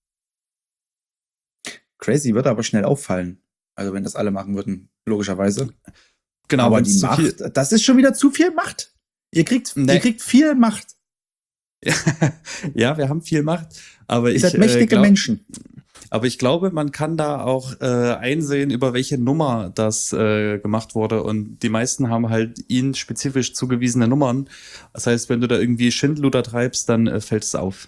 Crazy, würde aber schnell auffallen. Also wenn das alle machen würden, logischerweise. Genau, aber die Macht, das ist schon wieder zu viel Macht. Ihr kriegt viel Macht. Ja, wir haben viel Macht, aber ihr seid mächtige Menschen. Aber ich glaube, man kann da auch einsehen, über welche Nummer das gemacht wurde. Und die meisten haben halt ihnen spezifisch zugewiesene Nummern. Das heißt, wenn du da irgendwie Schindluder treibst, dann fällt es auf.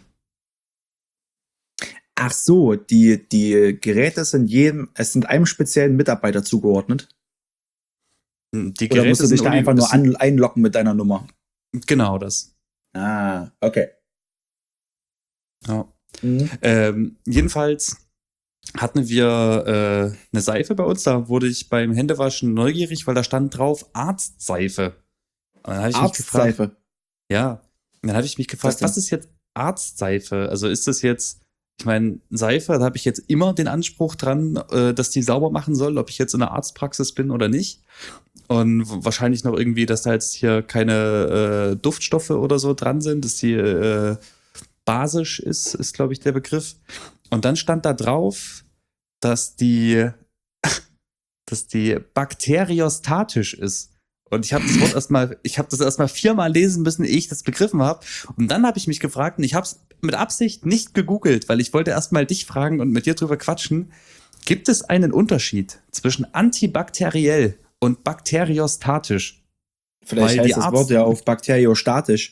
Ach so, die Geräte sind einem speziellen Mitarbeiter zugeordnet. Die Oder musst du dich da einfach nur einloggen mit deiner Nummer? Genau das. Ah, okay. Ja. Jedenfalls hatten wir eine Seife bei uns, da wurde ich beim Händewaschen neugierig, weil da stand drauf Arztseife. Und dann habe ich mich gefragt, dann habe ich mich gefragt, was ist jetzt Arztseife? Also ist das jetzt, ich meine, Seife, da habe ich jetzt immer den Anspruch dran, dass die sauber machen soll, ob ich jetzt in der Arztpraxis bin oder nicht. Und wahrscheinlich noch irgendwie, dass da jetzt hier keine Duftstoffe oder so dran sind, dass die basisch ist, glaube ich, der Begriff. Und dann stand da drauf, dass die bakteriostatisch ist. Und ich habe das Wort erstmal 4-mal lesen müssen, ehe ich das begriffen habe. Und dann habe ich mich gefragt, und ich habe es mit Absicht nicht gegoogelt, weil ich wollte erstmal dich fragen und mit dir drüber quatschen. Gibt es einen Unterschied zwischen antibakteriell und bakteriostatisch? Vielleicht Weil die heißt das Wort ja auf bakteriostatisch.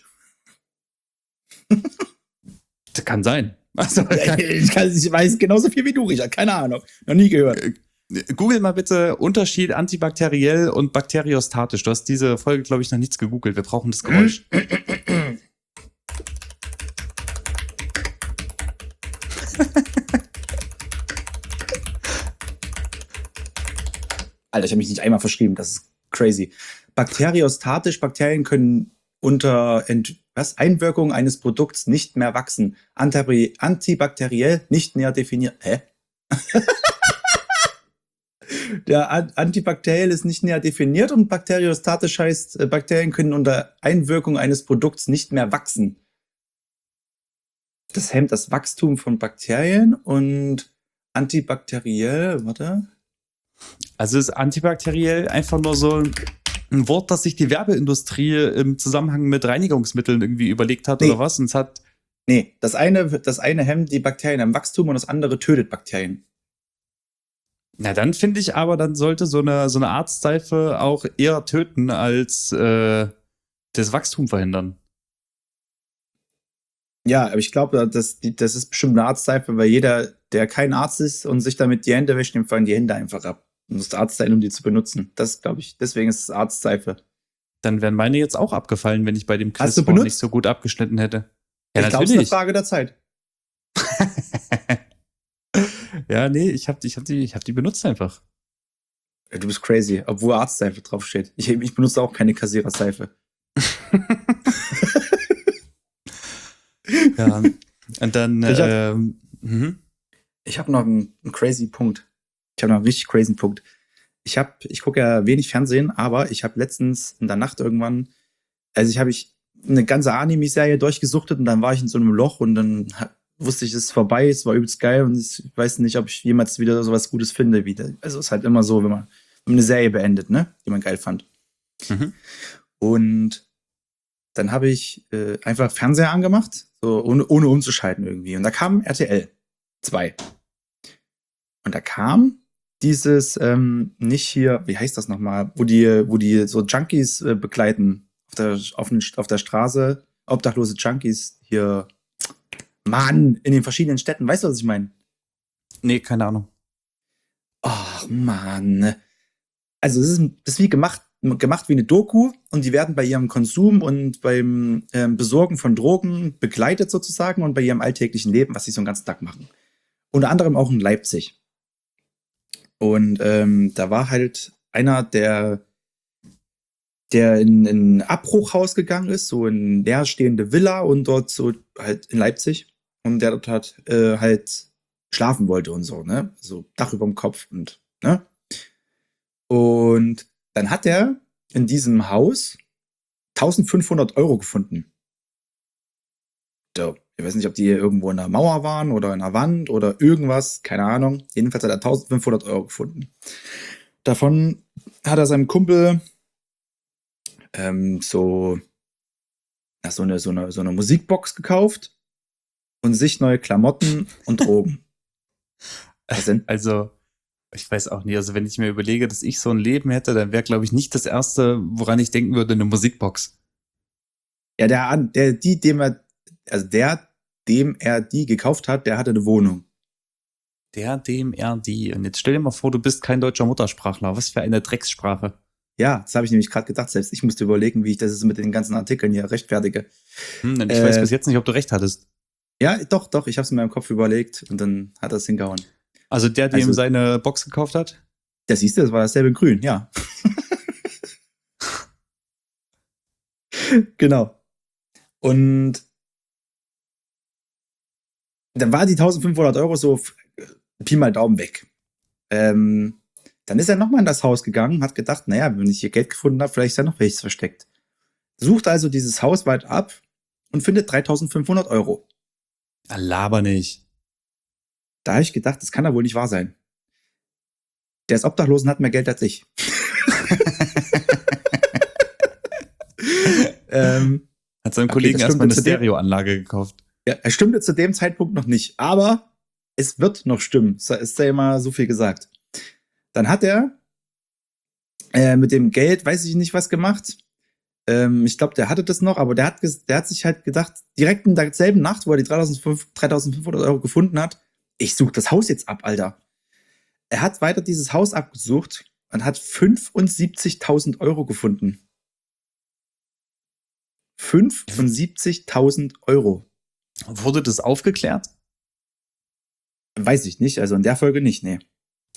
Das kann sein. Also, Ich weiß genauso viel wie du, Richard. Keine Ahnung. Noch nie gehört. Google mal bitte Unterschied antibakteriell und bakteriostatisch. Du hast diese Folge, glaube ich, noch nichts gegoogelt. Wir brauchen das Geräusch. Alter, ich habe mich nicht einmal verschrieben. Das ist crazy. Bakteriostatisch. Bakterien können unter Einwirkung eines Produkts nicht mehr wachsen. Antibakteriell nicht näher definiert. Hä? Der antibakteriell ist nicht näher definiert und bakteriostatisch heißt, Bakterien können unter Einwirkung eines Produkts nicht mehr wachsen. Das hemmt das Wachstum von Bakterien und antibakteriell, warte. Also ist antibakteriell einfach nur so ein Wort, das sich die Werbeindustrie im Zusammenhang mit Reinigungsmitteln irgendwie überlegt hat, Nee. oder was? Und es hat. Nee, das eine hemmt die Bakterien am Wachstum und das andere tötet Bakterien. Na, dann finde ich aber, dann sollte so eine Arztseife auch eher töten als das Wachstum verhindern. Ja, aber ich glaube, das ist bestimmt eine Arztseife, weil jeder, der kein Arzt ist und sich damit die Hände wäscht, dem fallen die Hände einfach ab. Du musst Arzt sein, um die zu benutzen. Das glaube ich, deswegen ist es Arztseife. Dann wären meine jetzt auch abgefallen, wenn ich bei dem Hast du Quiz benutzt? nicht so gut abgeschnitten hätte. Ja, Ich glaube, es ist eine Frage der Zeit. Ja, nee, ich hab die benutzt einfach. Du bist crazy, obwohl Arztseife draufsteht. Ich benutze auch keine Kassiererseife. Ja, und dann, Ich habe noch einen crazy Punkt. Ich habe noch einen richtig crazy Punkt. Ich gucke ja wenig Fernsehen, aber ich habe letztens in der Nacht irgendwann, ich eine ganze Anime-Serie durchgesuchtet und dann war ich in so einem Loch und dann wusste ich, es ist vorbei, es war übelst geil und ich weiß nicht, ob ich jemals wieder sowas Gutes finde wieder. Also es ist halt immer so, wenn man eine Serie beendet, ne, die man geil fand. Mhm. Und dann habe ich einfach Fernseher angemacht, so ohne umzuschalten irgendwie. Und da kam RTL 2. Und da kam dieses, nicht hier, wie heißt das nochmal, wo die so Junkies begleiten auf der Straße, obdachlose Junkies hier, Mann, in den verschiedenen Städten. Weißt du, was ich meine? Nee, keine Ahnung. Ach, Mann. Also das ist wie gemacht wie eine Doku und die werden bei ihrem Konsum und beim Besorgen von Drogen begleitet sozusagen und bei ihrem alltäglichen Leben, was sie so den ganzen Tag machen. Unter anderem auch in Leipzig. Und da war halt einer, der in ein Abbruchhaus gegangen ist, so in leerstehende Villa und dort so halt in Leipzig und der dort halt schlafen wollte und so, ne? So Dach über dem Kopf und, ne? Und dann hat er in diesem Haus 1.500 € gefunden. So, ich weiß nicht, ob die irgendwo in der Mauer waren oder in der Wand oder irgendwas, keine Ahnung. Jedenfalls hat er 1.500 € gefunden. Davon hat er seinem Kumpel so eine Musikbox gekauft und sich neue Klamotten und Drogen. Was denn? Also, ich weiß auch nicht. Also, wenn ich mir überlege, dass ich so ein Leben hätte, dann wäre, glaube ich, nicht das Erste, woran ich denken würde, eine Musikbox. Ja, dem er die gekauft hat, der hatte eine Wohnung. Dem, er, die. Und jetzt stell dir mal vor, du bist kein deutscher Muttersprachler. Was für eine Dreckssprache. Ja, das habe ich nämlich gerade gedacht. Selbst ich musste überlegen, wie ich das mit den ganzen Artikeln hier rechtfertige. Und ich weiß bis jetzt nicht, ob du recht hattest. Ja, doch, ich habe es in meinem Kopf überlegt und dann hat er es hingehauen. Also der, der ihm seine Box gekauft hat? Das siehst du, das war dasselbe in Grün, ja. Genau. Und dann war die 1.500 € so Pi mal Daumen weg. Dann ist er nochmal in das Haus gegangen, hat gedacht, naja, wenn ich hier Geld gefunden habe, vielleicht ist da noch welches versteckt. Sucht also dieses Haus weit ab und findet 3.500 €. Laber nicht. Da habe ich gedacht, das kann doch wohl nicht wahr sein. Der ist obdachlos und hat mehr Geld als ich. Hat seinem okay, Kollegen das erstmal eine stimmte zu dem, Stereoanlage gekauft. ja, es stimmte zu dem Zeitpunkt noch nicht, aber es wird noch stimmen. Es sei mal so viel gesagt. Dann hat er mit dem Geld, weiß ich nicht, was gemacht. Ich glaube, der hatte das noch, aber der hat sich halt gedacht, direkt in derselben Nacht, wo er die 3.500 Euro gefunden hat, ich suche das Haus jetzt ab, Alter. Er hat weiter dieses Haus abgesucht und hat 75.000 Euro gefunden. 75.000 Euro. Wurde das aufgeklärt? Weiß ich nicht, also in der Folge nicht, nee.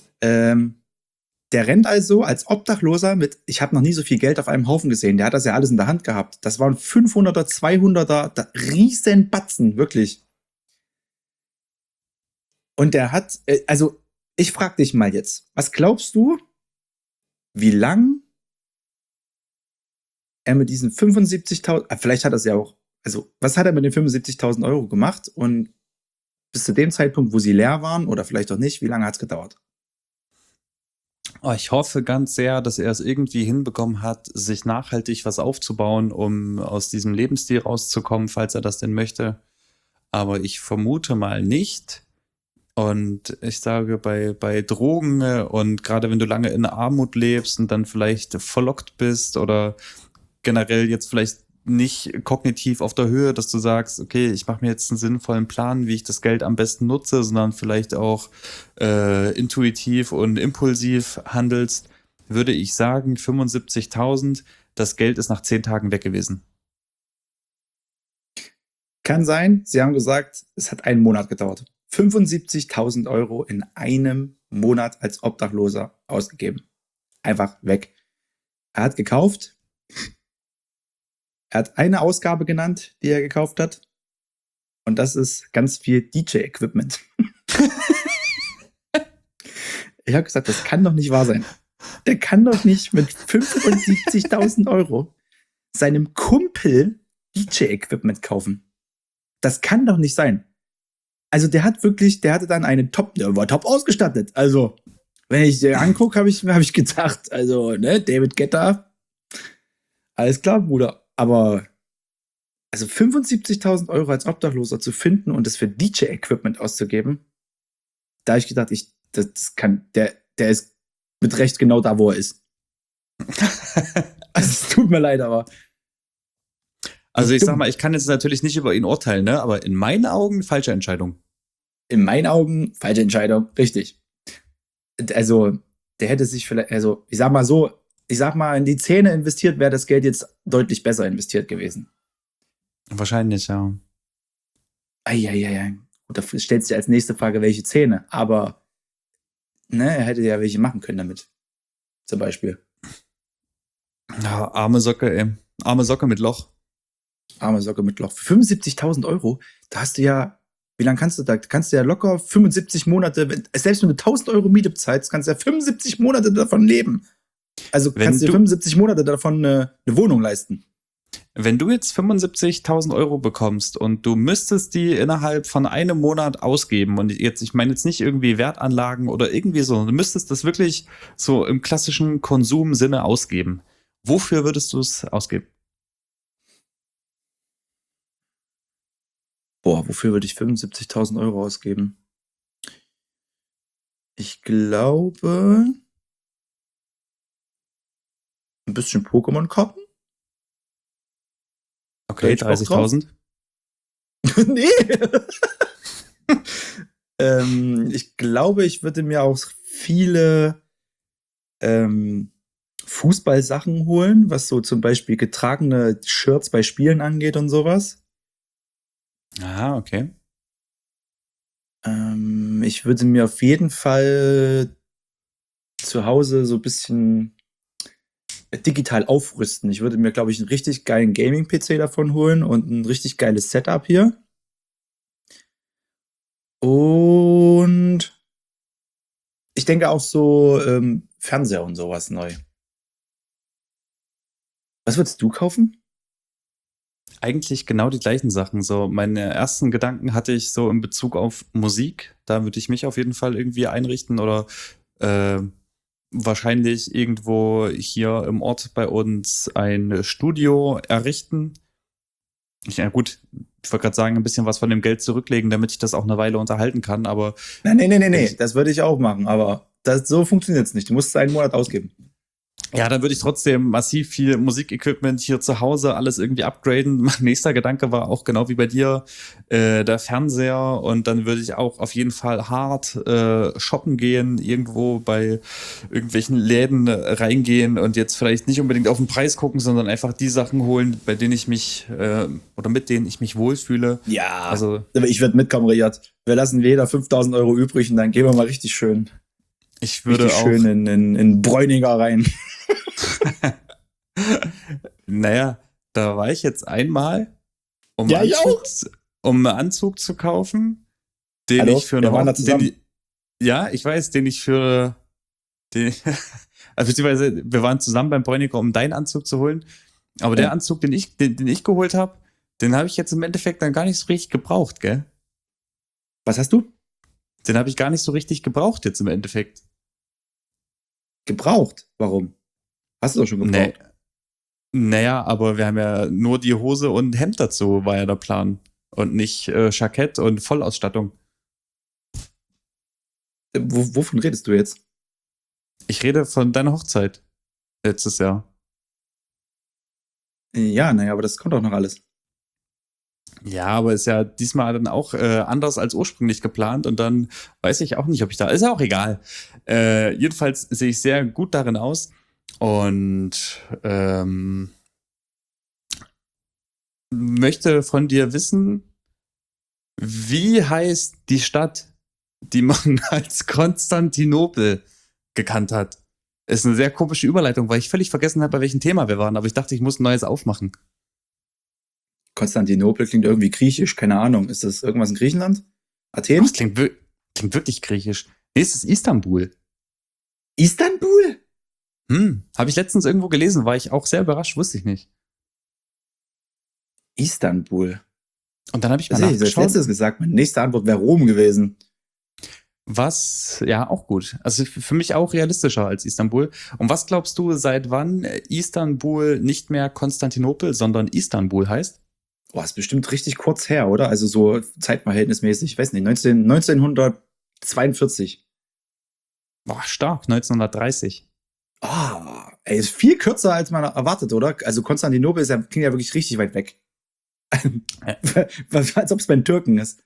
Der rennt also als Obdachloser mit, ich habe noch nie so viel Geld auf einem Haufen gesehen. Der hat das ja alles in der Hand gehabt. Das waren 500er, 200er, riesen Batzen, wirklich. Und der hat, also ich frag dich mal jetzt, was glaubst du, wie lang er mit diesen 75.000, vielleicht hat er es ja auch, also was hat er mit den 75.000 Euro gemacht und bis zu dem Zeitpunkt, wo sie leer waren oder vielleicht auch nicht, wie lange hat es gedauert? Oh, ich hoffe ganz sehr, dass er es irgendwie hinbekommen hat, sich nachhaltig was aufzubauen, um aus diesem Lebensstil rauszukommen, falls er das denn möchte. Aber ich vermute mal nicht. Und ich sage, bei Drogen und gerade wenn du lange in Armut lebst und dann vielleicht verlockt bist oder generell jetzt vielleicht nicht kognitiv auf der Höhe, dass du sagst, okay, ich mache mir jetzt einen sinnvollen Plan, wie ich das Geld am besten nutze, sondern vielleicht auch intuitiv und impulsiv handelst, würde ich sagen, 75.000, das Geld ist nach 10 Tagen weg gewesen. Kann sein, sie haben gesagt, es hat einen Monat gedauert. 75.000 Euro in einem Monat als Obdachloser ausgegeben. Einfach weg. Er hat gekauft. Er hat eine Ausgabe genannt, die er gekauft hat. Und das ist ganz viel DJ-Equipment. Ich habe gesagt, das kann doch nicht wahr sein. Der kann doch nicht mit 75.000 Euro seinem Kumpel DJ-Equipment kaufen. Das kann doch nicht sein. Also der hatte dann einen der war top ausgestattet. Also, wenn ich dir angucke, hab ich gedacht, also, ne, David Guetta, alles klar, Bruder. Aber, also 75.000 Euro als Obdachloser zu finden und das für DJ-Equipment auszugeben, da habe ich gedacht, der ist mit Recht genau da, wo er ist. Also, es tut mir leid, aber. Also ich sag mal, ich kann jetzt natürlich nicht über ihn urteilen, ne? Aber in meinen Augen falsche Entscheidung. In meinen Augen falsche Entscheidung, richtig. Also, der hätte sich vielleicht, also ich sag mal, in die Zähne investiert, wäre das Geld jetzt deutlich besser investiert gewesen. Wahrscheinlich, ja. Eieiei. Gut, da stellt sich als nächste Frage, welche Zähne. Aber, ne, er hätte ja welche machen können damit. Zum Beispiel. Ja, arme Socke, ey. Arme Socke mit Loch. Arme Socke mit Loch. Für 75.000 Euro, da hast du ja, wie lange kannst du da? Kannst du ja locker 75 Monate, selbst wenn du 1.000 Euro Miete bezahlst, kannst du ja 75 Monate davon leben. Also kannst du dir 75 Monate davon eine Wohnung leisten. Wenn du jetzt 75.000 Euro bekommst und du müsstest die innerhalb von einem Monat ausgeben und jetzt, ich meine jetzt nicht irgendwie Wertanlagen oder irgendwie so, du müsstest das wirklich so im klassischen Konsumsinne ausgeben. Wofür würdest du es ausgeben? Boah, wofür würde ich 75.000 Euro ausgeben? Ich glaube, ein bisschen Pokémon-Karten. Okay, 30.000. Nee. Ich glaube, ich würde mir auch viele Fußballsachen holen, was so zum Beispiel getragene Shirts bei Spielen angeht und sowas. Ah, okay. Ich würde mir auf jeden Fall zu Hause so ein bisschen digital aufrüsten. Ich würde mir, glaube ich, einen richtig geilen Gaming-PC davon holen und ein richtig geiles Setup hier. Und ich denke auch so Fernseher und sowas neu. Was würdest du kaufen? Eigentlich genau die gleichen Sachen. So, meine ersten Gedanken hatte ich so in Bezug auf Musik. Da würde ich mich auf jeden Fall irgendwie einrichten oder wahrscheinlich irgendwo hier im Ort bei uns ein Studio errichten. Ja gut, ich wollte gerade sagen, ein bisschen was von dem Geld zurücklegen, damit ich das auch eine Weile unterhalten kann, aber Nee, das würde ich auch machen, aber so funktioniert es nicht. Du musst es einen Monat ausgeben. ja, dann würde ich trotzdem massiv viel Musikequipment hier zu Hause alles irgendwie upgraden. Mein nächster Gedanke war auch genau wie bei dir, der Fernseher, und dann würde ich auch auf jeden Fall hart shoppen gehen, irgendwo bei irgendwelchen Läden reingehen und jetzt vielleicht nicht unbedingt auf den Preis gucken, sondern einfach die Sachen holen, bei denen ich mich oder mit denen ich mich wohlfühle. Ja, Also aber ich würde mitkommen, Riyad. Wir lassen jeder 5.000 Euro übrig und dann gehen wir mal richtig schön ich würde richtig auch schön in Bräuninger rein. naja, da war ich jetzt einmal, um, Ja, ich auch. um einen Anzug zu kaufen, den Hallo, ich für wir eine waren da Hochzeit, zusammen. ja, ich weiß, den ich für den, also beziehungsweise wir waren zusammen beim Bräuniger, um deinen Anzug zu holen, aber der Ja. Anzug, den ich geholt habe, den habe ich jetzt im Endeffekt dann gar nicht so richtig gebraucht, gell? Was hast du? Den habe ich gar nicht so richtig gebraucht jetzt im Endeffekt. Gebraucht. Warum? Hast du doch schon Nee, gebraucht. naja, aber wir haben ja nur die Hose und Hemd dazu, war ja der Plan. Und nicht Jackett und Vollausstattung. Wovon redest du jetzt? Ich rede von deiner Hochzeit letztes Jahr. Ja, naja, aber das kommt auch noch alles. Ja, aber ist ja diesmal dann auch anders als ursprünglich geplant, und dann weiß ich auch nicht, ob ich da. Ist ja auch egal. Jedenfalls sehe ich sehr gut darin aus und möchte von dir wissen, wie heißt die Stadt, die man als Konstantinopel gekannt hat? Ist eine sehr komische Überleitung, weil ich völlig vergessen habe, bei welchem Thema wir waren, aber ich dachte, ich muss ein neues aufmachen. Konstantinopel klingt irgendwie griechisch, keine Ahnung. Ist das irgendwas in Griechenland? Oh, Athen? das klingt wirklich griechisch. Nee, es ist Istanbul. Istanbul? Habe ich letztens irgendwo gelesen, war ich auch sehr überrascht, wusste ich nicht. Istanbul. Und dann habe ich mal Das hätte ich als nachgeschaut, letztes gesagt. Meine nächste Antwort wäre Rom gewesen. was, ja, auch gut. Also für mich auch realistischer als Istanbul. Und was glaubst du, seit wann Istanbul nicht mehr Konstantinopel, sondern Istanbul heißt? Boah, ist bestimmt richtig kurz her, oder? Also so zeitverhältnismäßig, ich weiß nicht, 1942. Boah, stark, 1930. Ah, ey, ist viel kürzer, als man erwartet, oder? Also Konstantinopel klingt ja wirklich richtig weit weg. Als ob es bei den Türken ist.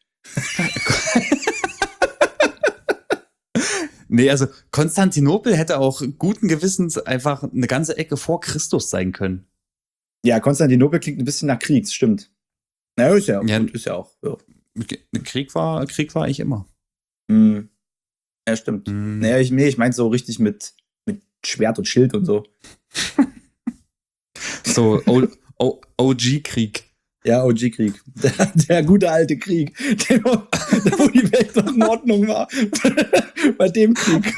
Nee, also Konstantinopel hätte auch guten Gewissens einfach eine ganze Ecke vor Christus sein können. Ja, Konstantinopel klingt ein bisschen nach Krieg, stimmt. Naja, ist ja, Ja, gut, ist ja auch. Ja, Krieg war eigentlich immer. hm, ja stimmt. Hm. Naja, ich meinte so richtig mit Schwert und Schild und so. So OG-Krieg. Ja, OG-Krieg. Der gute alte Krieg. Wo die Welt noch in Ordnung war. Bei dem Krieg.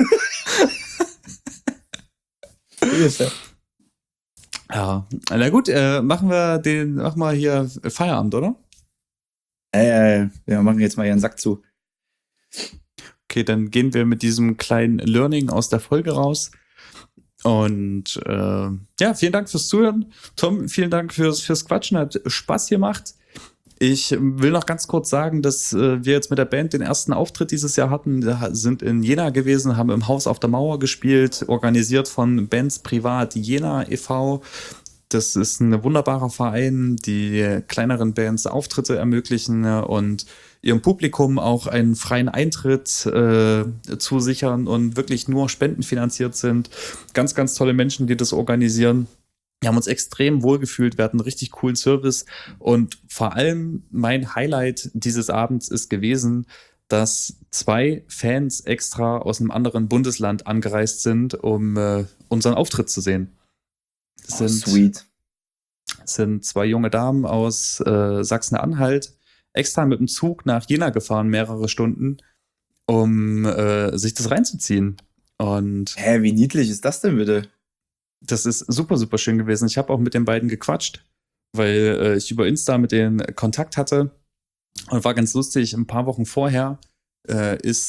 Ja, na gut, machen wir hier Feierabend, oder? Wir machen jetzt mal ihren Sack zu. Okay, dann gehen wir mit diesem kleinen Learning aus der Folge raus. Und ja, vielen Dank fürs Zuhören. Tom, vielen Dank fürs Quatschen. Hat Spaß gemacht. Ich will noch ganz kurz sagen, dass wir jetzt mit der Band den ersten Auftritt dieses Jahr hatten. Wir sind in Jena gewesen, haben im Haus auf der Mauer gespielt, organisiert von Bands Privat Jena e.V. Das ist ein wunderbarer Verein, die kleineren Bands Auftritte ermöglichen und ihrem Publikum auch einen freien Eintritt zusichern und wirklich nur spendenfinanziert sind. Ganz, ganz tolle Menschen, die das organisieren. Wir haben uns extrem wohlgefühlt, wir hatten einen richtig coolen Service und vor allem mein Highlight dieses Abends ist gewesen, dass 2 Fans extra aus einem anderen Bundesland angereist sind, um unseren Auftritt zu sehen. Sweet. Sind 2 junge Damen aus Sachsen-Anhalt extra mit dem Zug nach Jena gefahren, mehrere Stunden, um sich das reinzuziehen. Und Wie niedlich ist das denn bitte? das ist super, super schön gewesen. Ich habe auch mit den beiden gequatscht, weil ich über Insta mit denen Kontakt hatte und war ganz lustig. Ein paar Wochen vorher ist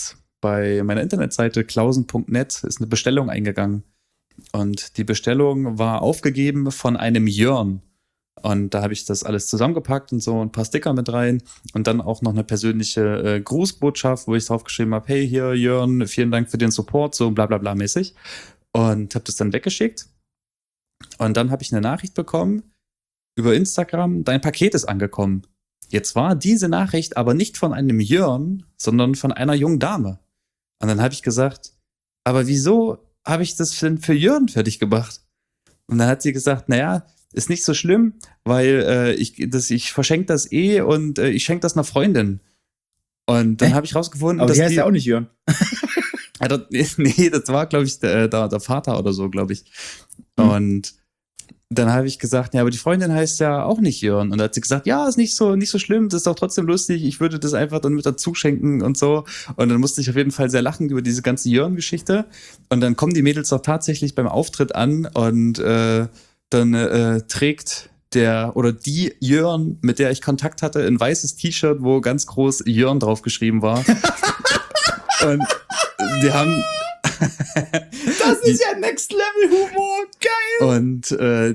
bei meiner Internetseite klausen.net ist eine Bestellung eingegangen. Und die Bestellung war aufgegeben von einem Jörn. Und da habe ich das alles zusammengepackt und so ein paar Sticker mit rein und dann auch noch eine persönliche Grußbotschaft, wo ich draufgeschrieben habe, hey, hier Jörn, vielen Dank für den Support, so bla bla bla mäßig. Und habe das dann weggeschickt. Und dann habe ich eine Nachricht bekommen über Instagram, dein Paket ist angekommen. Jetzt war diese Nachricht aber nicht von einem Jörn, sondern von einer jungen Dame. Und dann habe ich gesagt, aber wieso habe ich das denn für Jörn fertig gemacht? Und dann hat sie gesagt, naja, ist nicht so schlimm, weil ich verschenke das und ich schenke das einer Freundin. Und dann habe ich rausgefunden, aber dass die heißt ja auch nicht Jörn. Nee, das war, glaube ich, der Vater oder so, glaube ich. Und dann habe ich gesagt, ja, aber die Freundin heißt ja auch nicht Jörn. Und da hat sie gesagt, ja, ist nicht so schlimm, das ist doch trotzdem lustig, ich würde das einfach dann mit dazu schenken und so. Und dann musste ich auf jeden Fall sehr lachen über diese ganze Jörn-Geschichte. Und dann kommen die Mädels doch tatsächlich beim Auftritt an und dann trägt die Jörn, mit der ich Kontakt hatte, ein weißes T-Shirt, wo ganz groß Jörn draufgeschrieben war. Und die haben... Das ist ja Next-Level-Humor, geil! Und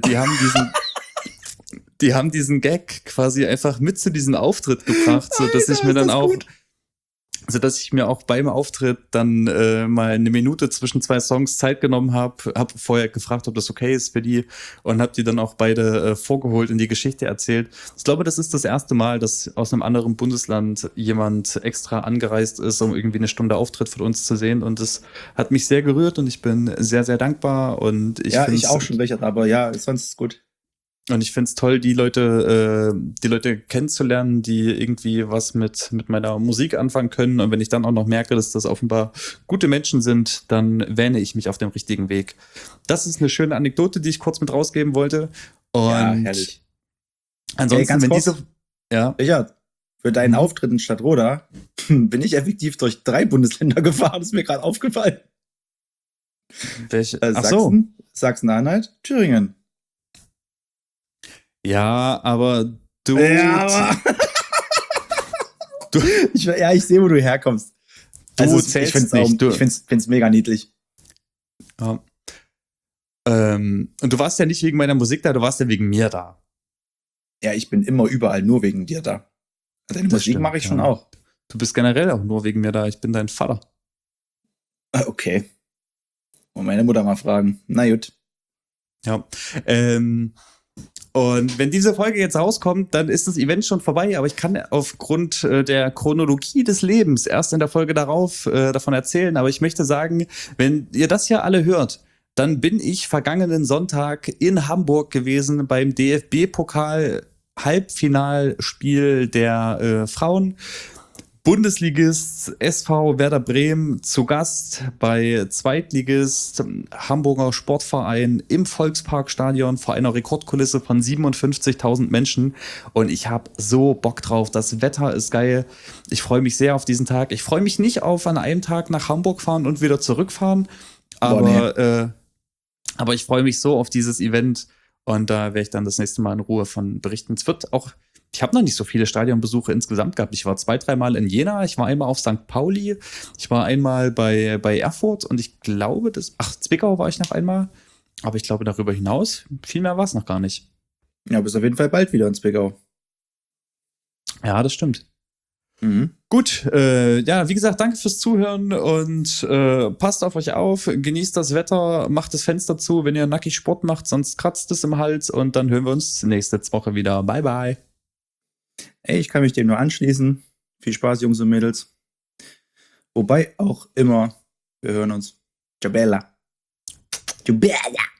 die haben diesen Gag quasi einfach mit zu diesem Auftritt gebracht, sodass ich mir dann auch... Sodass ich mir auch beim Auftritt dann mal eine Minute zwischen zwei Songs Zeit genommen habe vorher gefragt, ob das okay ist für die und habe die dann auch beide vorgeholt und die Geschichte erzählt. Ich glaube, das ist das erste Mal, dass aus einem anderen Bundesland jemand extra angereist ist, um irgendwie eine Stunde Auftritt von uns zu sehen und das hat mich sehr gerührt und ich bin sehr, sehr dankbar und ich auch schon welcher, aber ja, sonst ist gut. Und ich finde es toll, die Leute kennenzulernen, die irgendwie was mit meiner Musik anfangen können. Und wenn ich dann auch noch merke, dass das offenbar gute Menschen sind, dann wähne ich mich auf dem richtigen Weg. Das ist eine schöne Anekdote, die ich kurz mit rausgeben wollte. Und ja, herrlich. Ansonsten, wenn diese... Ja. Richard, für deinen Auftritt in Stadtroda bin ich effektiv durch 3 Bundesländer gefahren. Das ist mir gerade aufgefallen. Welche? Sachsen-Anhalt, Thüringen. Ja, aber du... Ja, aber ich sehe, wo du herkommst. Zählst nicht. Ich find's mega niedlich. Ja. Und du warst ja nicht wegen meiner Musik da, du warst ja wegen mir da. Ja, ich bin immer überall nur wegen dir da. Deine Musik mache ich schon auch. Du bist generell auch nur wegen mir da. Ich bin dein Vater. Okay. Und meine Mutter mal fragen. Na gut. Ja. Und wenn diese Folge jetzt rauskommt, dann ist das Event schon vorbei, aber ich kann aufgrund der Chronologie des Lebens erst in der Folge darauf davon erzählen. Aber ich möchte sagen, wenn ihr das ja alle hört, dann bin ich vergangenen Sonntag in Hamburg gewesen beim DFB-Pokal-Halbfinalspiel der Frauen. Bundesligist SV Werder Bremen zu Gast bei Zweitligist Hamburger Sportverein im Volksparkstadion vor einer Rekordkulisse von 57.000 Menschen. Und ich habe so Bock drauf. Das Wetter ist geil. Ich freue mich sehr auf diesen Tag. Ich freue mich nicht auf an einem Tag nach Hamburg fahren und wieder zurückfahren. Aber ich freue mich so auf dieses Event. Und da werde ich dann das nächste Mal in Ruhe von berichten. Es wird auch... Ich habe noch nicht so viele Stadionbesuche insgesamt gehabt. Ich war 2-3 Mal in Jena, ich war einmal auf St. Pauli, ich war einmal bei Erfurt und ich glaube, Zwickau war ich noch einmal. Aber ich glaube, darüber hinaus, viel mehr war es noch gar nicht. Ja, bis auf jeden Fall bald wieder in Zwickau. Ja, das stimmt. Mhm. Gut, wie gesagt, danke fürs Zuhören und passt auf euch auf, genießt das Wetter, macht das Fenster zu, wenn ihr nackig Sport macht, sonst kratzt es im Hals und dann hören wir uns nächste Woche wieder. Bye, bye. Ey, ich kann mich dem nur anschließen. Viel Spaß, Jungs und Mädels. Wobei auch immer, wir hören uns. Ciao, Bella. Ciao, Bella.